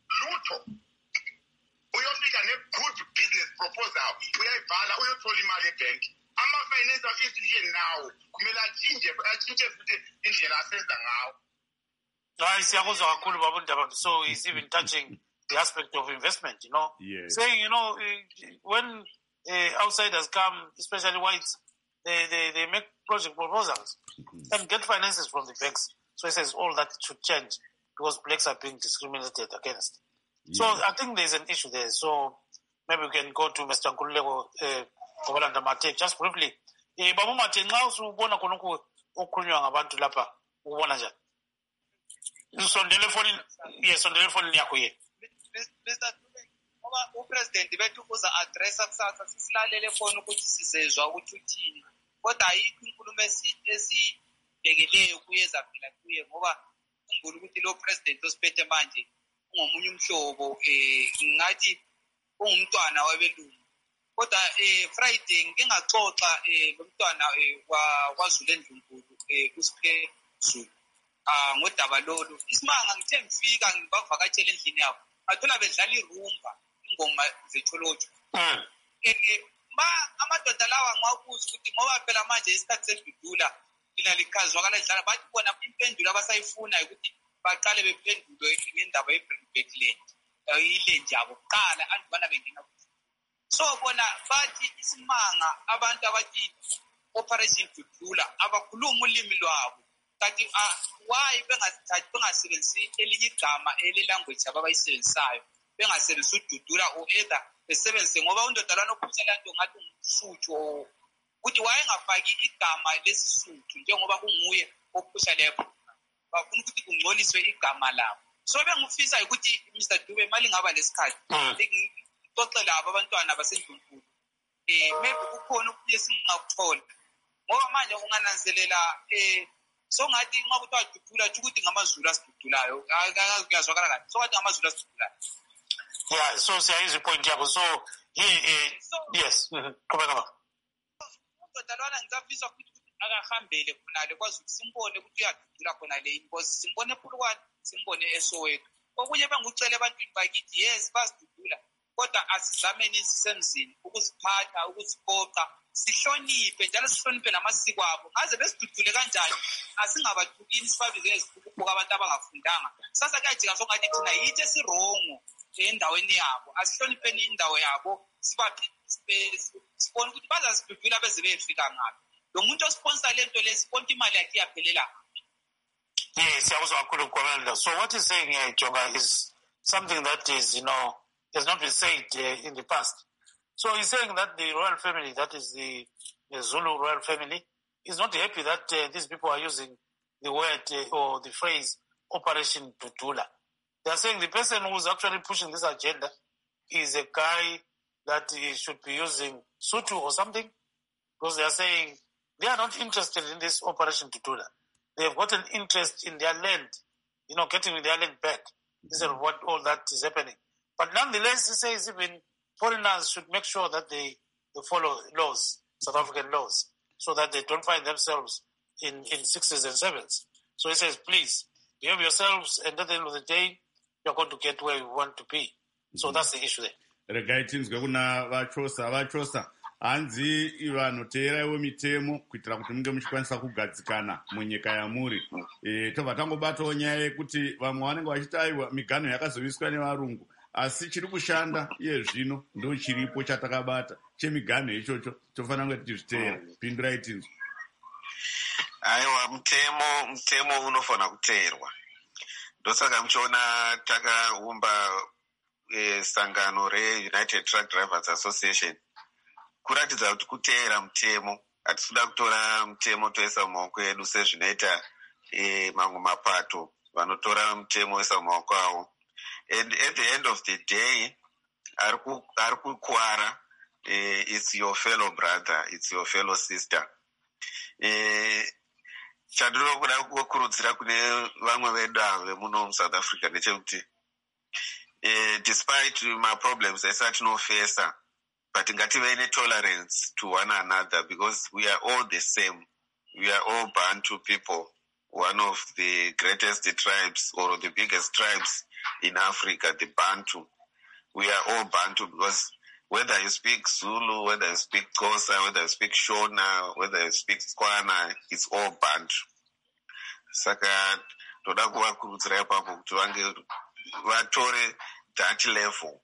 Speaker 4: Uyofika ne-good business proposal. Uyayibhala uyothola imali ebank. Ama-financial institution now kumele atshintshe futhi indlela asenza ngawo.
Speaker 2: Hayi siyakuzwa kakhulu baba Ndaba. So he's even touching the aspect of investment, you know.
Speaker 1: Yes.
Speaker 2: Saying, you know, when outsiders come, especially whites, they make project proposals and get finances from the banks. So he says all that should change because blacks are being discriminated against. Yeah. So I think there's an issue there. So maybe we can go to Mr. Nkululeko Kobalanda Mate just briefly. Babu Mate, nxa usubona khonokho okukhulunywa ngabantu lapha ubona njani? Sondele phone yakho ye.
Speaker 5: Mr. Ngoba upresident bethu uza addressa kusasa sisilalele khona ukuthi sizezwa ukuthi uthini kodwa ayikho inkulumo esibhekeleyo kuyeza phela kuye ngoba ngikhumbula ukuthi lo president osiphethe manje ungomunye umhlobo ngathi ungumntwana wabelungu kodwa Friday ngike ngaxoxa lomntwana kwaZulu eNdlunkulu uSiphe Zulu ngodaba lolu isimanga ngithe ngifika ngibavakatshela endlini yabo athola bedlala irumba ingoma zetholojo amadoda lawa ngiwabuza ukuthi ngoba phela manje isikhathi sedudula lina likhazwakala lidlala bathi bona impendulo abasayifuna ukuthi baqale bephendulwe ngendaba ye-Bringback Land ilenje yabo kuqala andibana bengena so bona bathi isimanga abantu abathi Operation Dudula abakhuluma ulimi lwabo kanti why bengasebenzisi elinye igama ele-language abayisebenzisayo bengasebenzisi ududula or either besebenzise ngoba undodalwana ophusela nto ngathi ungumsuthu ukuthi wayengafaki igama lesisuthu njengoba kunguye ophusha lepho bafuna ukuthi kungcoliswe igama labo so bengifisa ukuthi Mr. Dube mali ngaba lesikhathi ngixoxe labo abantwana baseNdlunkulu maybe kukhona ukuthi singakuthola ngoba manje ungananzelela so ngathi nxa kuthiwa dudula ukuthi ngamaZulu asidudulayo kuyazwakala kahle so ngathi ngamaZulu asidudulayo.
Speaker 2: Yeah, so siyayizwa ipoint yakho so yes qhubeka
Speaker 5: udodalwana ngizafisa ukuthi akahambele khonale kwazi ukuthi simbone ukuthi uyadudula khona le because simbone ePhulukwane simbone eSoweto okunye bengucela ebantwini bakithi yes basidudula kodwa asizameni sisemzini ukuziphatha ukuziqoqa sihloniphe njalo sihloniphe namasiko abo ngaze besidudule kanjani asingabathukini sibabize ngezikhukhuku abantu abangafundanga sasa kuyajika sokungathi thina yithi esirongo endaweni yabo asihlonipheni indawo yabo sibone ukuthi bazasidudula beze befika ngaphi lo muntu osponsor lento lesiponta imali yakhe iyaphelela.
Speaker 2: Yes, I was going to. So what he's saying here, Jonga, is something that is, has not been said in the past. So he's saying that the royal family, that is the Zulu royal family, is not happy that these people are using the word or the phrase Operation Tutula. They are saying the person who's actually pushing this agenda is a guy that should be using Sutu or something, because they are saying they are not interested in this Operation Tutula. They have got an interest in their land, getting their land back. This is what all that is happening. But nonetheless, he says even foreigners should make sure that they follow laws, South African laws, so that they don't find themselves in sixes and sevens. So he says, please, behave yourselves, and at the end of the day, you're going to get where you want to be. So that's the issue there.
Speaker 1: Regai tinzwe kuna vachosa hanzi vanhu teeraiwo mitemo kuitira kuti munge muchikwanisa kugadzikana munyika yamuri. Tobva tangobatawo nyaya yekuti vamwe vanenge vachiti aiwa miganho yakazoviswa nevarungu, asi chiri kushanda iye zvino ndo chiripo chatakabata chemiganho ichocho tofanira kunge tichizviteera. Pindurai tinzwe.
Speaker 3: Aiwa, mutemo unofanira kuteerwa. Ndosaka muchiona takaumba sangano reUnited Truck Drivers Association kuratidza kuti kuteera mutemo. Hatikuda kutora mutemo toisa mumaoko edu sezvinoita mamwe mapato vanotora mutemo oisa mumaoko avo. And at the end of the day, ari kukwara, it's your fellow brother, it's your fellow sister. Chandinokuda kukurudzira kune vamwe vedu avo vemuno muSouth Africa ndechekuti despite my problems esatinofesa, but ngative netolerance to one another, because we are all the same. We are all Bantu people, one of the greatest tribes or the biggest tribes in Africa, the Bantu. We are all Bantu because whether you speak Zulu, whether you speak Xhosa, whether you speak Shona, whether you speak Tswana, it's all Bantu. Saka toda kuvakurudzira ipapo kuti vange vatore that level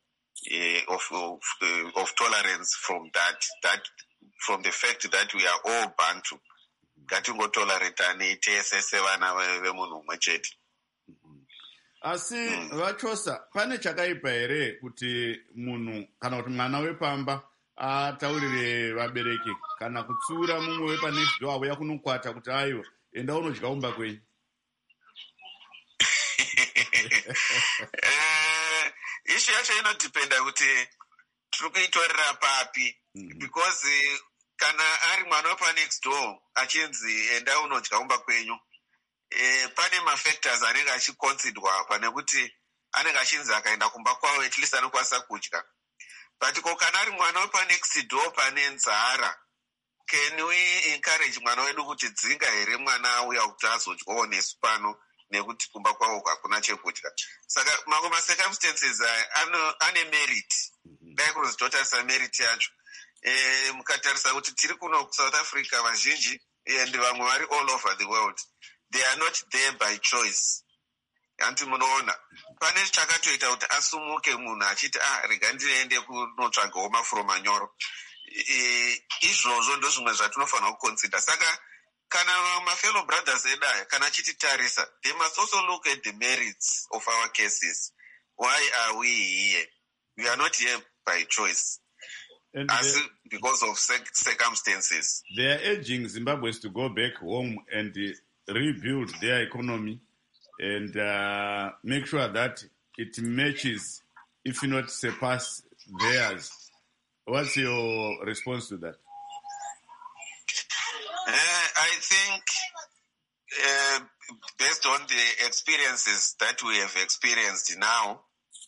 Speaker 3: of tolerance from from the fact that we are all Bantu. Ngatingotoleratane tese sevana vemunhu mumwe chete.
Speaker 1: Asi vachosa, pane chakaipa here kuti munhu kana kuti mwana wepamba ataurire vabereki kana kutsura mumwe wepanext door auya kunokwata kuti aiwa enda unodya umba kwenyu?
Speaker 3: Ishu yacho inodependa kuti tiri kuitorera papi, because kana ari mwana wepanext door achinzi enda unodya umba kwenyu, pane mafactors anenge achiconsiderwa apa, nekuti anenge achinzi akaenda kumba kwavo at least anokwanisa kudya. But kana ari mwana wepanext door pane nzara, can we encourage mwana wedu kuti dzinga here mwana auya kuti azodyawo nesu pano nekuti kumba kwavo hakuna chekudya? Saka mamwe macircumstances ane merit. Dai kunozototarisa merit yacho. Mukatarisa kuti tiri kuno kuSouth Africa vazhinji and vamwe vari all over the world, they are not there by choice. Anti munoona pane chakatoita kuti asumuke munhu achiti rega ndinoende kunotsvagawo mafuromanyoro. Izvozvo ndozvimwe zvatinofanira kuconsider. Saka kana mafellow brothers edu aya kana achititarisa, they must also look at the merits of our cases. Why are we here? We are not here by choice. Because of circumstances.
Speaker 1: They are urging Zimbabweans to go back home and rebuild their economy and make sure that it matches, if not surpass theirs. What's your response to that?
Speaker 3: I think based on the experiences that we have experienced now,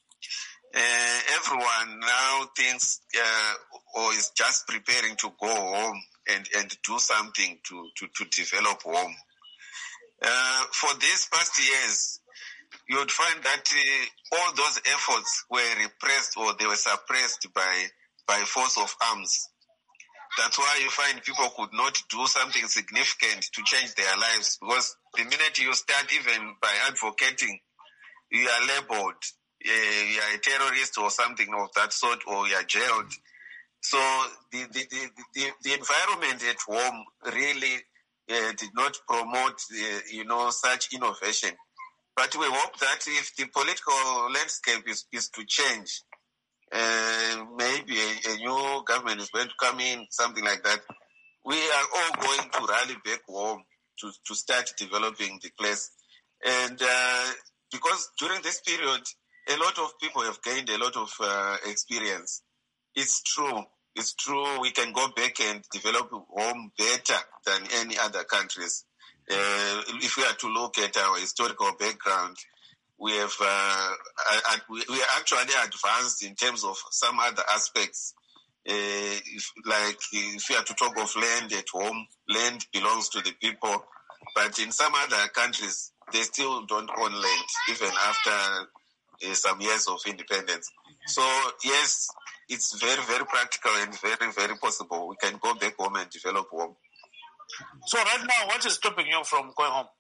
Speaker 3: everyone now thinks or is just preparing to go home and do something to develop home. For these past years, you would find that all those efforts were repressed or they were suppressed by force of arms. That's why you find people could not do something significant to change their lives, because the minute you start even by advocating, you are labeled, you are a terrorist or something of that sort, or you are jailed. So the environment at home really did not promote, such innovation. But we hope that if the political landscape is to change, maybe a new government is going to come in, something like that, we are all going to rally back home to start developing the place. And because during this period, a lot of people have gained a lot of experience. It's true. We can go back and develop home better than any other countries. If we are to look at our historical background, we have we are actually advanced in terms of some other aspects. If we are to talk of land at home, land belongs to the people, but in some other countries they still don't own land even after some years of independence. So yes, it's very, very practical and very, very possible. We can go back home and develop home.
Speaker 2: So right now, what is stopping you from going home?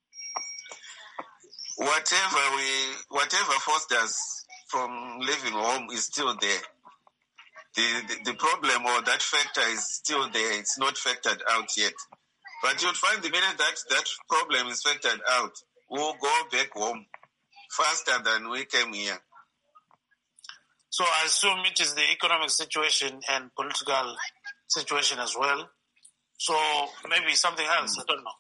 Speaker 3: Whatever forced us from leaving home is still there. The problem or that factor is still there. It's not factored out yet. But you'll find the minute that problem is factored out, we'll go back home faster than we came here.
Speaker 2: So I assume it is the economic situation and political situation as well. So maybe something else, I don't know.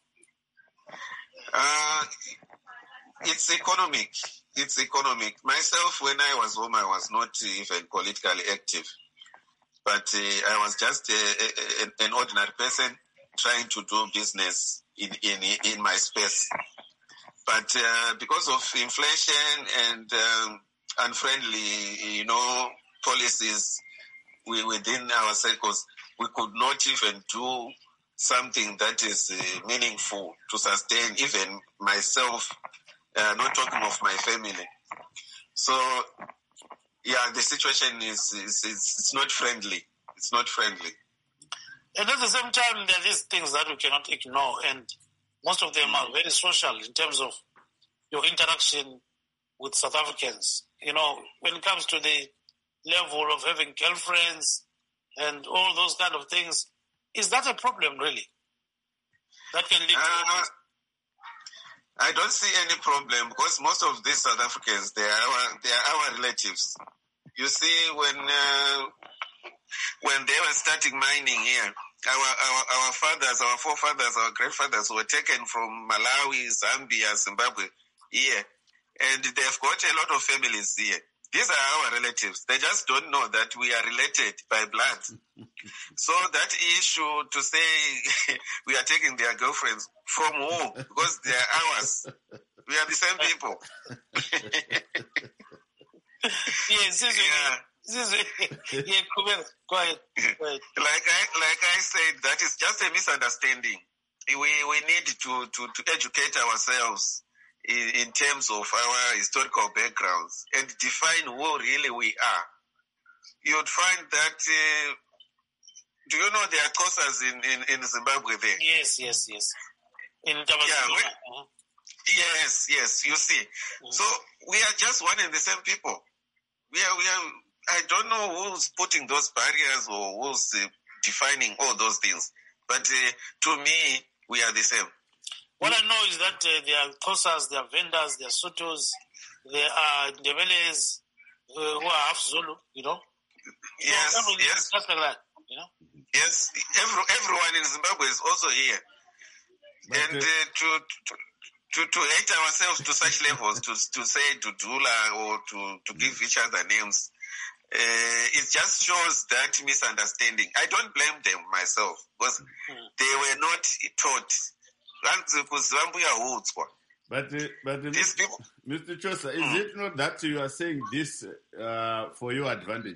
Speaker 3: It's economic. Myself, when I was home, I was not even politically active. But I was just an ordinary person trying to do business in my space. But because of inflation and unfriendly, policies within our circles, we could not even do something that is meaningful to sustain even myself, not talking of my family. So, yeah, the situation is not friendly. It's not friendly.
Speaker 2: And at the same time, there are these things that we cannot ignore, and most of them are very social in terms of your interaction with South Africans. When it comes to the level of having girlfriends and all those kind of things, is that a problem really? That can lead to
Speaker 3: I don't see any problem, because most of these South Africans, they are our relatives. You see, when they were starting mining here, our fathers, our forefathers, our grandfathers were taken from Malawi, Zambia, Zimbabwe here, and they've got a lot of families here. These are our relatives. They just don't know that we are related by blood. So that issue to say we are taking their girlfriends from who? Because they are ours. We are the same people.
Speaker 2: Yes, go ahead.
Speaker 3: Like I said, that is just a misunderstanding. We need to educate ourselves in terms of our historical backgrounds and define who really we are. You'd find that, do you know there are Xhosas in Zimbabwe there?
Speaker 2: Yes. In Tabazimba.
Speaker 3: Yes, you see. Mm-hmm. So we are just one and the same people. We are. I don't know who's putting those barriers or who's defining all those things. But to me, we are the same.
Speaker 2: What I know is that there are Xhosas, there are vendors, there are Sotos, there are Ndebeles who are half Zulu,
Speaker 3: Yes,
Speaker 2: so
Speaker 3: yes.
Speaker 2: Just like that,
Speaker 3: Yes, everyone in Zimbabwe is also here. But and to hate ourselves to such levels, to say Dudula or to give each other names, it just shows that misunderstanding. I don't blame them myself, because they were not taught.
Speaker 1: But
Speaker 3: these people,
Speaker 1: Mr. Chosa, is it not that you are saying this for your advantage?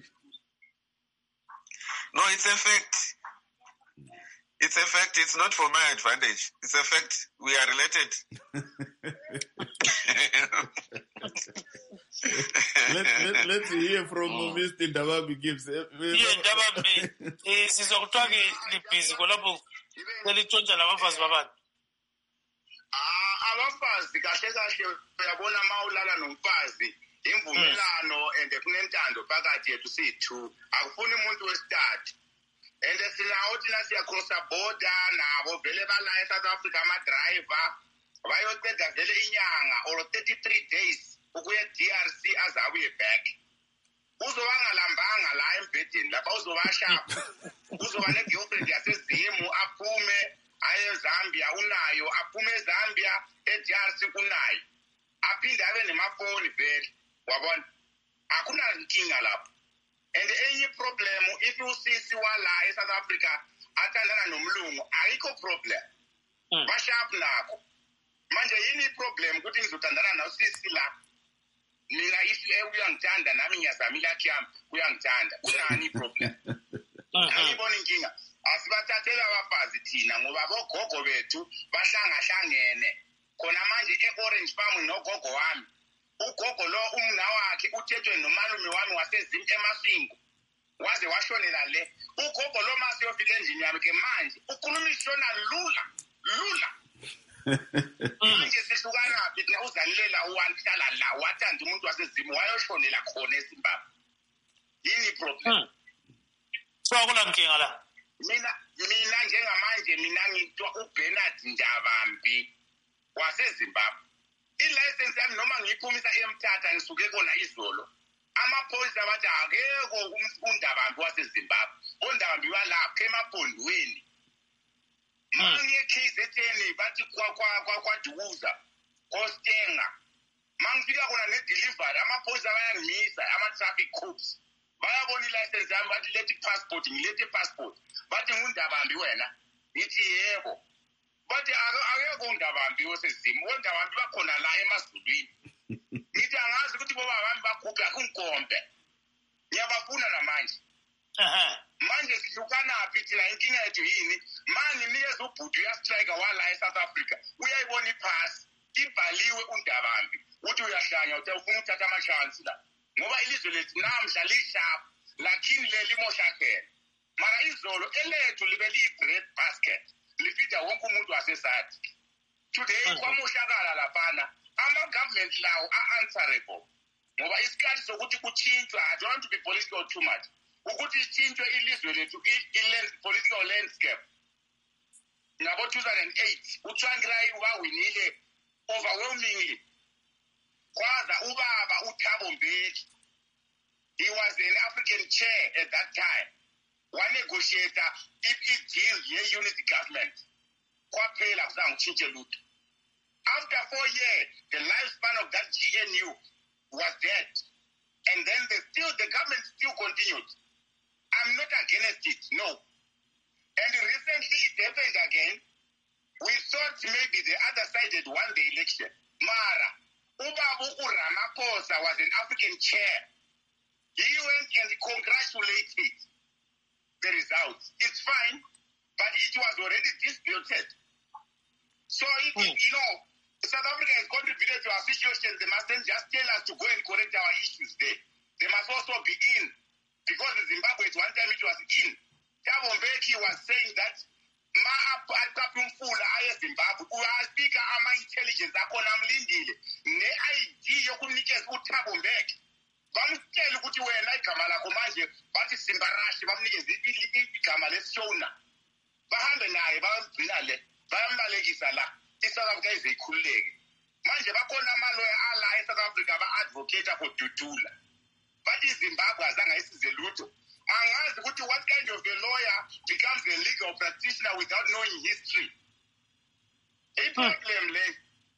Speaker 3: No, it's a fact. It's a fact. It's not for my advantage. It's a fact. We are related.
Speaker 1: Let's hear from Mr. Ndabambi Gibbs.
Speaker 2: Ndabambi sizokuthiwa ke libhizi kolapho selitshontsha labafazi babani.
Speaker 4: Abafazi kahle kahle uyabona mawulala nomfazi imvumelano and kunentando phakathi yethu siyi-2 akufuni umuntu wesithathu and sinawo thina siyacrossa border nabo vele bala eSouth Africa ama-driver bayoceda vele inyanga or 33 days ukuya DRC azabuye back uzoba ngalambanga la embhedeni lapha uzoba sharp uzoba ne-girlfriend yasezimu aphume aye eZambia unayo aphume eZambia eDRC kunayo aphinde abe nemafoni vele wabona akuna nkinga lapho and enye problem if usisi wala eSouth Africa athandana nomlungu ayikho problem bashap nakho manje yini problem ukuthi ngizothandana nosisi la mina if uyangithanda nami ngiyazama ilakhi yami uyangithanda kunani problem ayibona inkinga asibathathela abafazi thina ngoba bogogo bethu bahlangahlangene khona manje e-Orange Farm nogogo wami ugogo lo umna wakhe uthethwe nomalume wami wasezimu eMasingo waze washonela le ugogo lo mase yofika endlini yami ke manje ukhulumishona lula manje sihlukana phi uzanilela uwanhlala la wathanda umuntu wasezimu wayoshonela khona eZimbabwe yini problem
Speaker 2: so akula nkinga la
Speaker 4: mina njengamanje mina ngitwa uBernard Ndabambi waseZimbabwe ilicense yami noma ngiyiphumisa eMthatha ngisuke kona izolo amaphoyisa bathi akekho uNdabambi waseZimbabwe uNdabambi walapha emapondweni manje KZN bathi kwaDukuza koStenga mangifika kona ne-delivery amaphoyisa bayangimisa ama-traffic cops bayabona ilicense yami bathi lethi passport ngilethe passport bathi nguNdabambi wena ngithi yebo bathi akekho uNdabambi wasezimu uNdabambi bakhona la eMazulwini ngithi angazi ukuthi boba bami bakhupha kunkombe ngiyabafuna namanje manje sihlukana phi thina inkinga yethu yini manje nikeza ubhuti uyastrike wala eSouth Africa uyayibona iphasi ibhaliwe uNdabambi uthi uyahlanya ufuna ukuthatha amashansi la ngoba ilizwe lethu namhla lishap lakini lelimoshakele mara izolo elethu libe liyi-bread basket lifida wonke umuntu wasesathi today kwamoshakala laphana ama-government lawo are-answerable ngoba isikhathi sokuthi kutshintshwe I don't want to be political too much ukuthi itshintshwe ilizwe lethu political landscape ngabo-2008 uTsvangirai wawinile overwhelmingly kwaza ubaba uThabo Mbeki he was an African chair at that time wanegotiate i-deal ye-unity government kwaphela kuzange kutshintshe lutho after 4 years the lifespan of that GNU was dead and then the government still continued. I'm not against it, no. And recently it happened again. We thought maybe the other side had won the election. Mara, Ubabu Ramaphosa was an African chair. He went and congratulated the results. It's fine, but it was already disputed. So if, South Africa has contributed to our situation, they mustn't just tell us to go and correct our issues there. They must also be in. Because Zimbabwe at one time it was in. Thabo Mbeki was saying that ma-apapumfula aye Zimbabwe uyaspeaka ama-intelligence akhona amlindile ne-ID yokunikeza uThabo Mbeki bamtshela ukuthi wena igama lakho manje bathi Simbarashi bamnikeza igama lesishona bahambe naye bayamgcina le bayambalekisa la iSouth Africa ize ikhululeke manje bakhona amaloya ala eSouth Africa ba-advocate for Dudula bathi iZimbabwe azange isize lutho angazi ukuthi what kind of a lawyer becomes a legal practitioner without knowing history iproblem le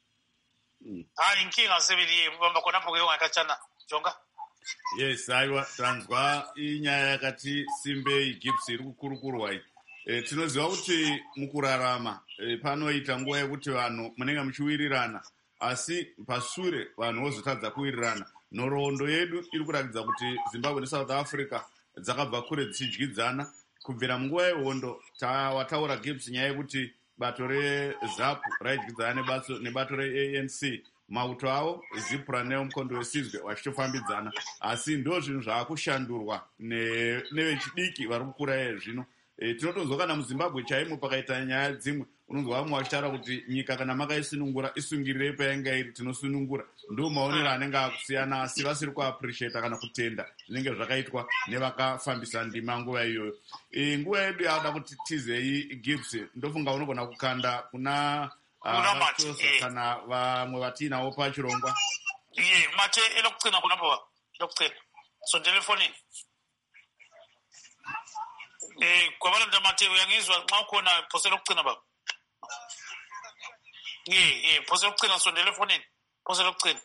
Speaker 2: hayi inkinga sebeliye bamba khonapho ke ungakatshana jonga
Speaker 1: yes aiwa tanzwa inyaya yakati Simbe Gibbs iri kukurukurwa tinoziva kuti mukurarama panoita nguva yekuti vanhu munenge muchiwirirana asi pashure vanhu vozotadza kuwirirana nhoroondo yedu iri kuratidza kuti Zimbabwe neSouth Africa dzakabva kure dzichidyidzana kubvira munguva yehondo wataura Gibbs nyaya yekuti bato reZAPU raidyidzana nebato reANC mauto avo zipura nemukondo wesizwe vachitofambidzana, asi ndo zvinhu zvaakushandurwa nevechidiki vari kukura zvino. Tinotonzwa kana muZimbabwe chaimo pakaita nyaya dzimwe, unonzwa vamwe vachitaura kuti nyika kana makaisunungura isungirirei painga iri, tinosunungura. Ndo maonero anenge akusiyana, asi vasiri kuappreciata kana kutenda zvinenge zvakaitwa nevakafambisa ndima nguva iyoyo. Nguva yedu yaada kuti tizei Gibbs, ndofunga unogona kukanda kuna vachosa kana vamwe vatiinawo pachirongwa.
Speaker 2: Mate elokucina kunapa elokucina so telefonini kwabalanda mate uyangizwa nxa ukhona phose lokucina baba. Phose lokucina so telefonini phose lokucina.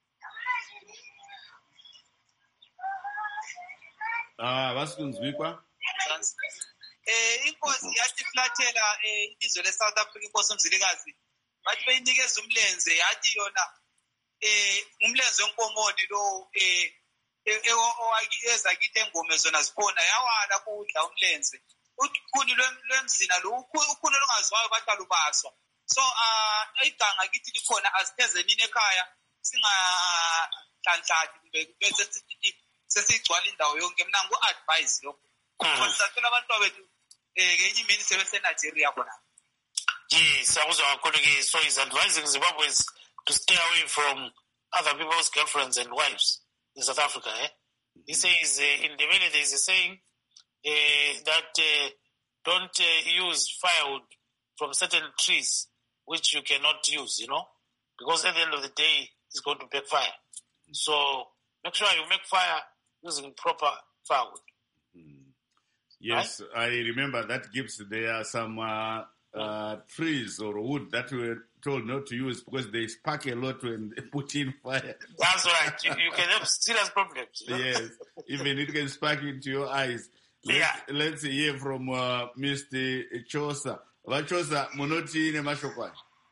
Speaker 1: Vasikunzwikwa.
Speaker 5: Inkosi yathi flathela ilizwe le-South Africa, inkosi uMzilikazi bathi beyinikeza umlenze, yathi yona umlenze wenkomoni lo owakiyeza kithi engome zona zikhona yawala kudla umlenze. Ukhuni lwemzina lo ukhuni olungazwayo bathi alubaswa. So iganga kithi likhona asitheze nini ekhaya singahlanhlathi kumbe sesigcwala indawo yonke. Mina ngu-advise lokho. Sacela abantu bethu ngenye imini sebeseNigeria khona.
Speaker 2: Sakuzwa kakhulu ke. So he's advising Zimbabweans to stay away from other people's girlfriends and wives in South Africa. He says in the minute there is a saying that don't use firewood from certain trees which you cannot use, because at the end of the day it's going to backfire. So make sure you make fire using proper firewood.
Speaker 1: Yes, right? I remember that Gibbs, there are some trees or wood that we were told not to use because they spark a lot when they put in fire.
Speaker 2: That's right. You can have serious problems.
Speaker 1: Yes, even it can spark into your eyes. Let's hear from Mr. Chosa. Vachosa, munoti nemashokwani.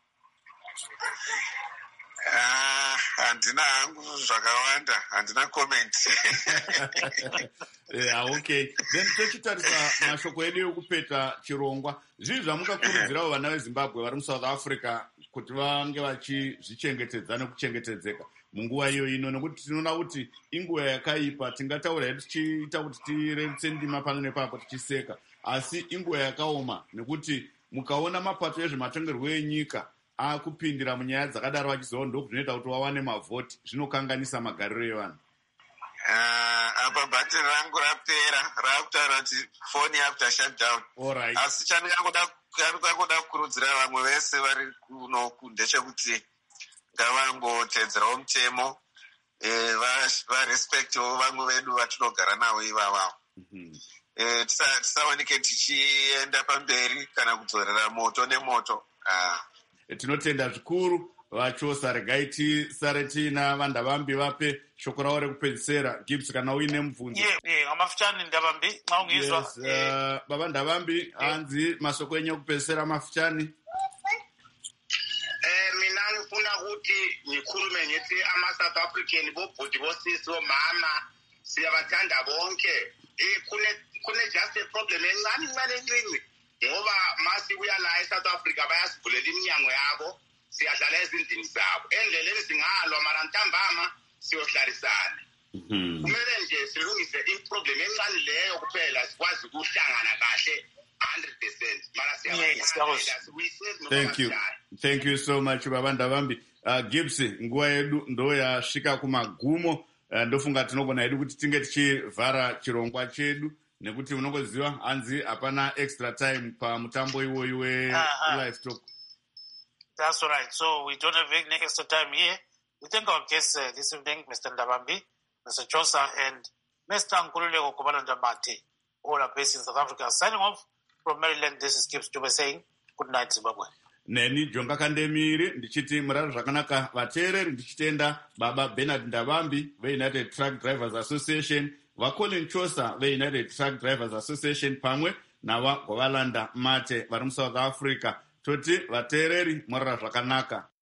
Speaker 3: Handina hangu zvakawanda, handina comment.
Speaker 1: Okay. Then tochitarisa mashoko edu ekupeta chirongwa. Zvinhu zvamukakurudzirawo vana veZimbabwe vari muSouth Africa kuti vange vachizvichengetedza nekuchengetedzeka munguva iyo ino, nekuti tinoona kuti inguva yakaipa. Tingataura hedu tichiita kuti tirerutse ndima pano nepapo tichiseka, asi inguva yakaoma, nekuti mukaona mapato ezvematongerwo enyika akupindira munyaya dzakadaro vachizoona ndokuzvinoita kuti vawane mavhoti, zvinokanganisa magariro evanhu.
Speaker 3: Apa bhatiri rangu rapera rakutaura kuti foni yakuta shutdown.
Speaker 1: Alright.
Speaker 3: Asi chandingangoda kukurudzira vamwe vese vari kunoku ndechekuti ngavangotedzerawo mutemo, varespektewo vamwe vedu vatinogara navo ivavavo. Tisaoneke tichienda pamberi kana kudzorera moto nemoto.
Speaker 1: Tinotenda zvikuru Vachosa. Regai tisare tiina Vandavambi vape shoko ravo rekupedzisira. Gibbs, kana uine mubvunzo.
Speaker 2: Amafuchani Ndavambi maungizwa.
Speaker 1: Yes, baba Ndavambi hanzi masoko enyu ekupedzisira mafuchani.
Speaker 4: Mina ndifuna kuti nikhulume ngithi ama-South African bobhuti bosisi bomama siyabathanda bonke. Kune just a problem encane encinci, ngoba masibuya la eSouth Africa bayasivulela iminyango yabo, siyadlala ezindlini zabo. Endleleni singalwa mara ntambama siyohlalisana. Kumele nje silungise iproblem encane leyo kuphela sikwazi ukuhlangana kahle 100%. Mara
Speaker 1: siyabonga. Thank you so much baba Ndavambi. Gibbs, nguva yedu ndo yasvika kumagumo. Ndofunga tinogona hedu kuti tinge tichivhara chirongwa chedu, nekuti unongoziva hanzi hapana extra time pamutambo iwoyu we-live talk.
Speaker 2: That's right. So we don't have any extra time here. We thank our guests this evening, Mr. Ndavambi, Mr. Chosa, and Mr. Nkululeko Kobalanda Mate, all are based in South Africa. Signing off from Maryland, this is Gibbs Dube saying good night, Zimbabwe.
Speaker 1: Neni Jonga Kandemiri ndichiti murari zvakanaka vateereri, ndichitenda baba Bernard Ndavambi ve-United Truck Drivers Association, vaColin Chosa ve-United Truck Drivers Association, pamwe navaGovalanda Mate vari muSouth Africa. Toti vateereri murari zvakanaka.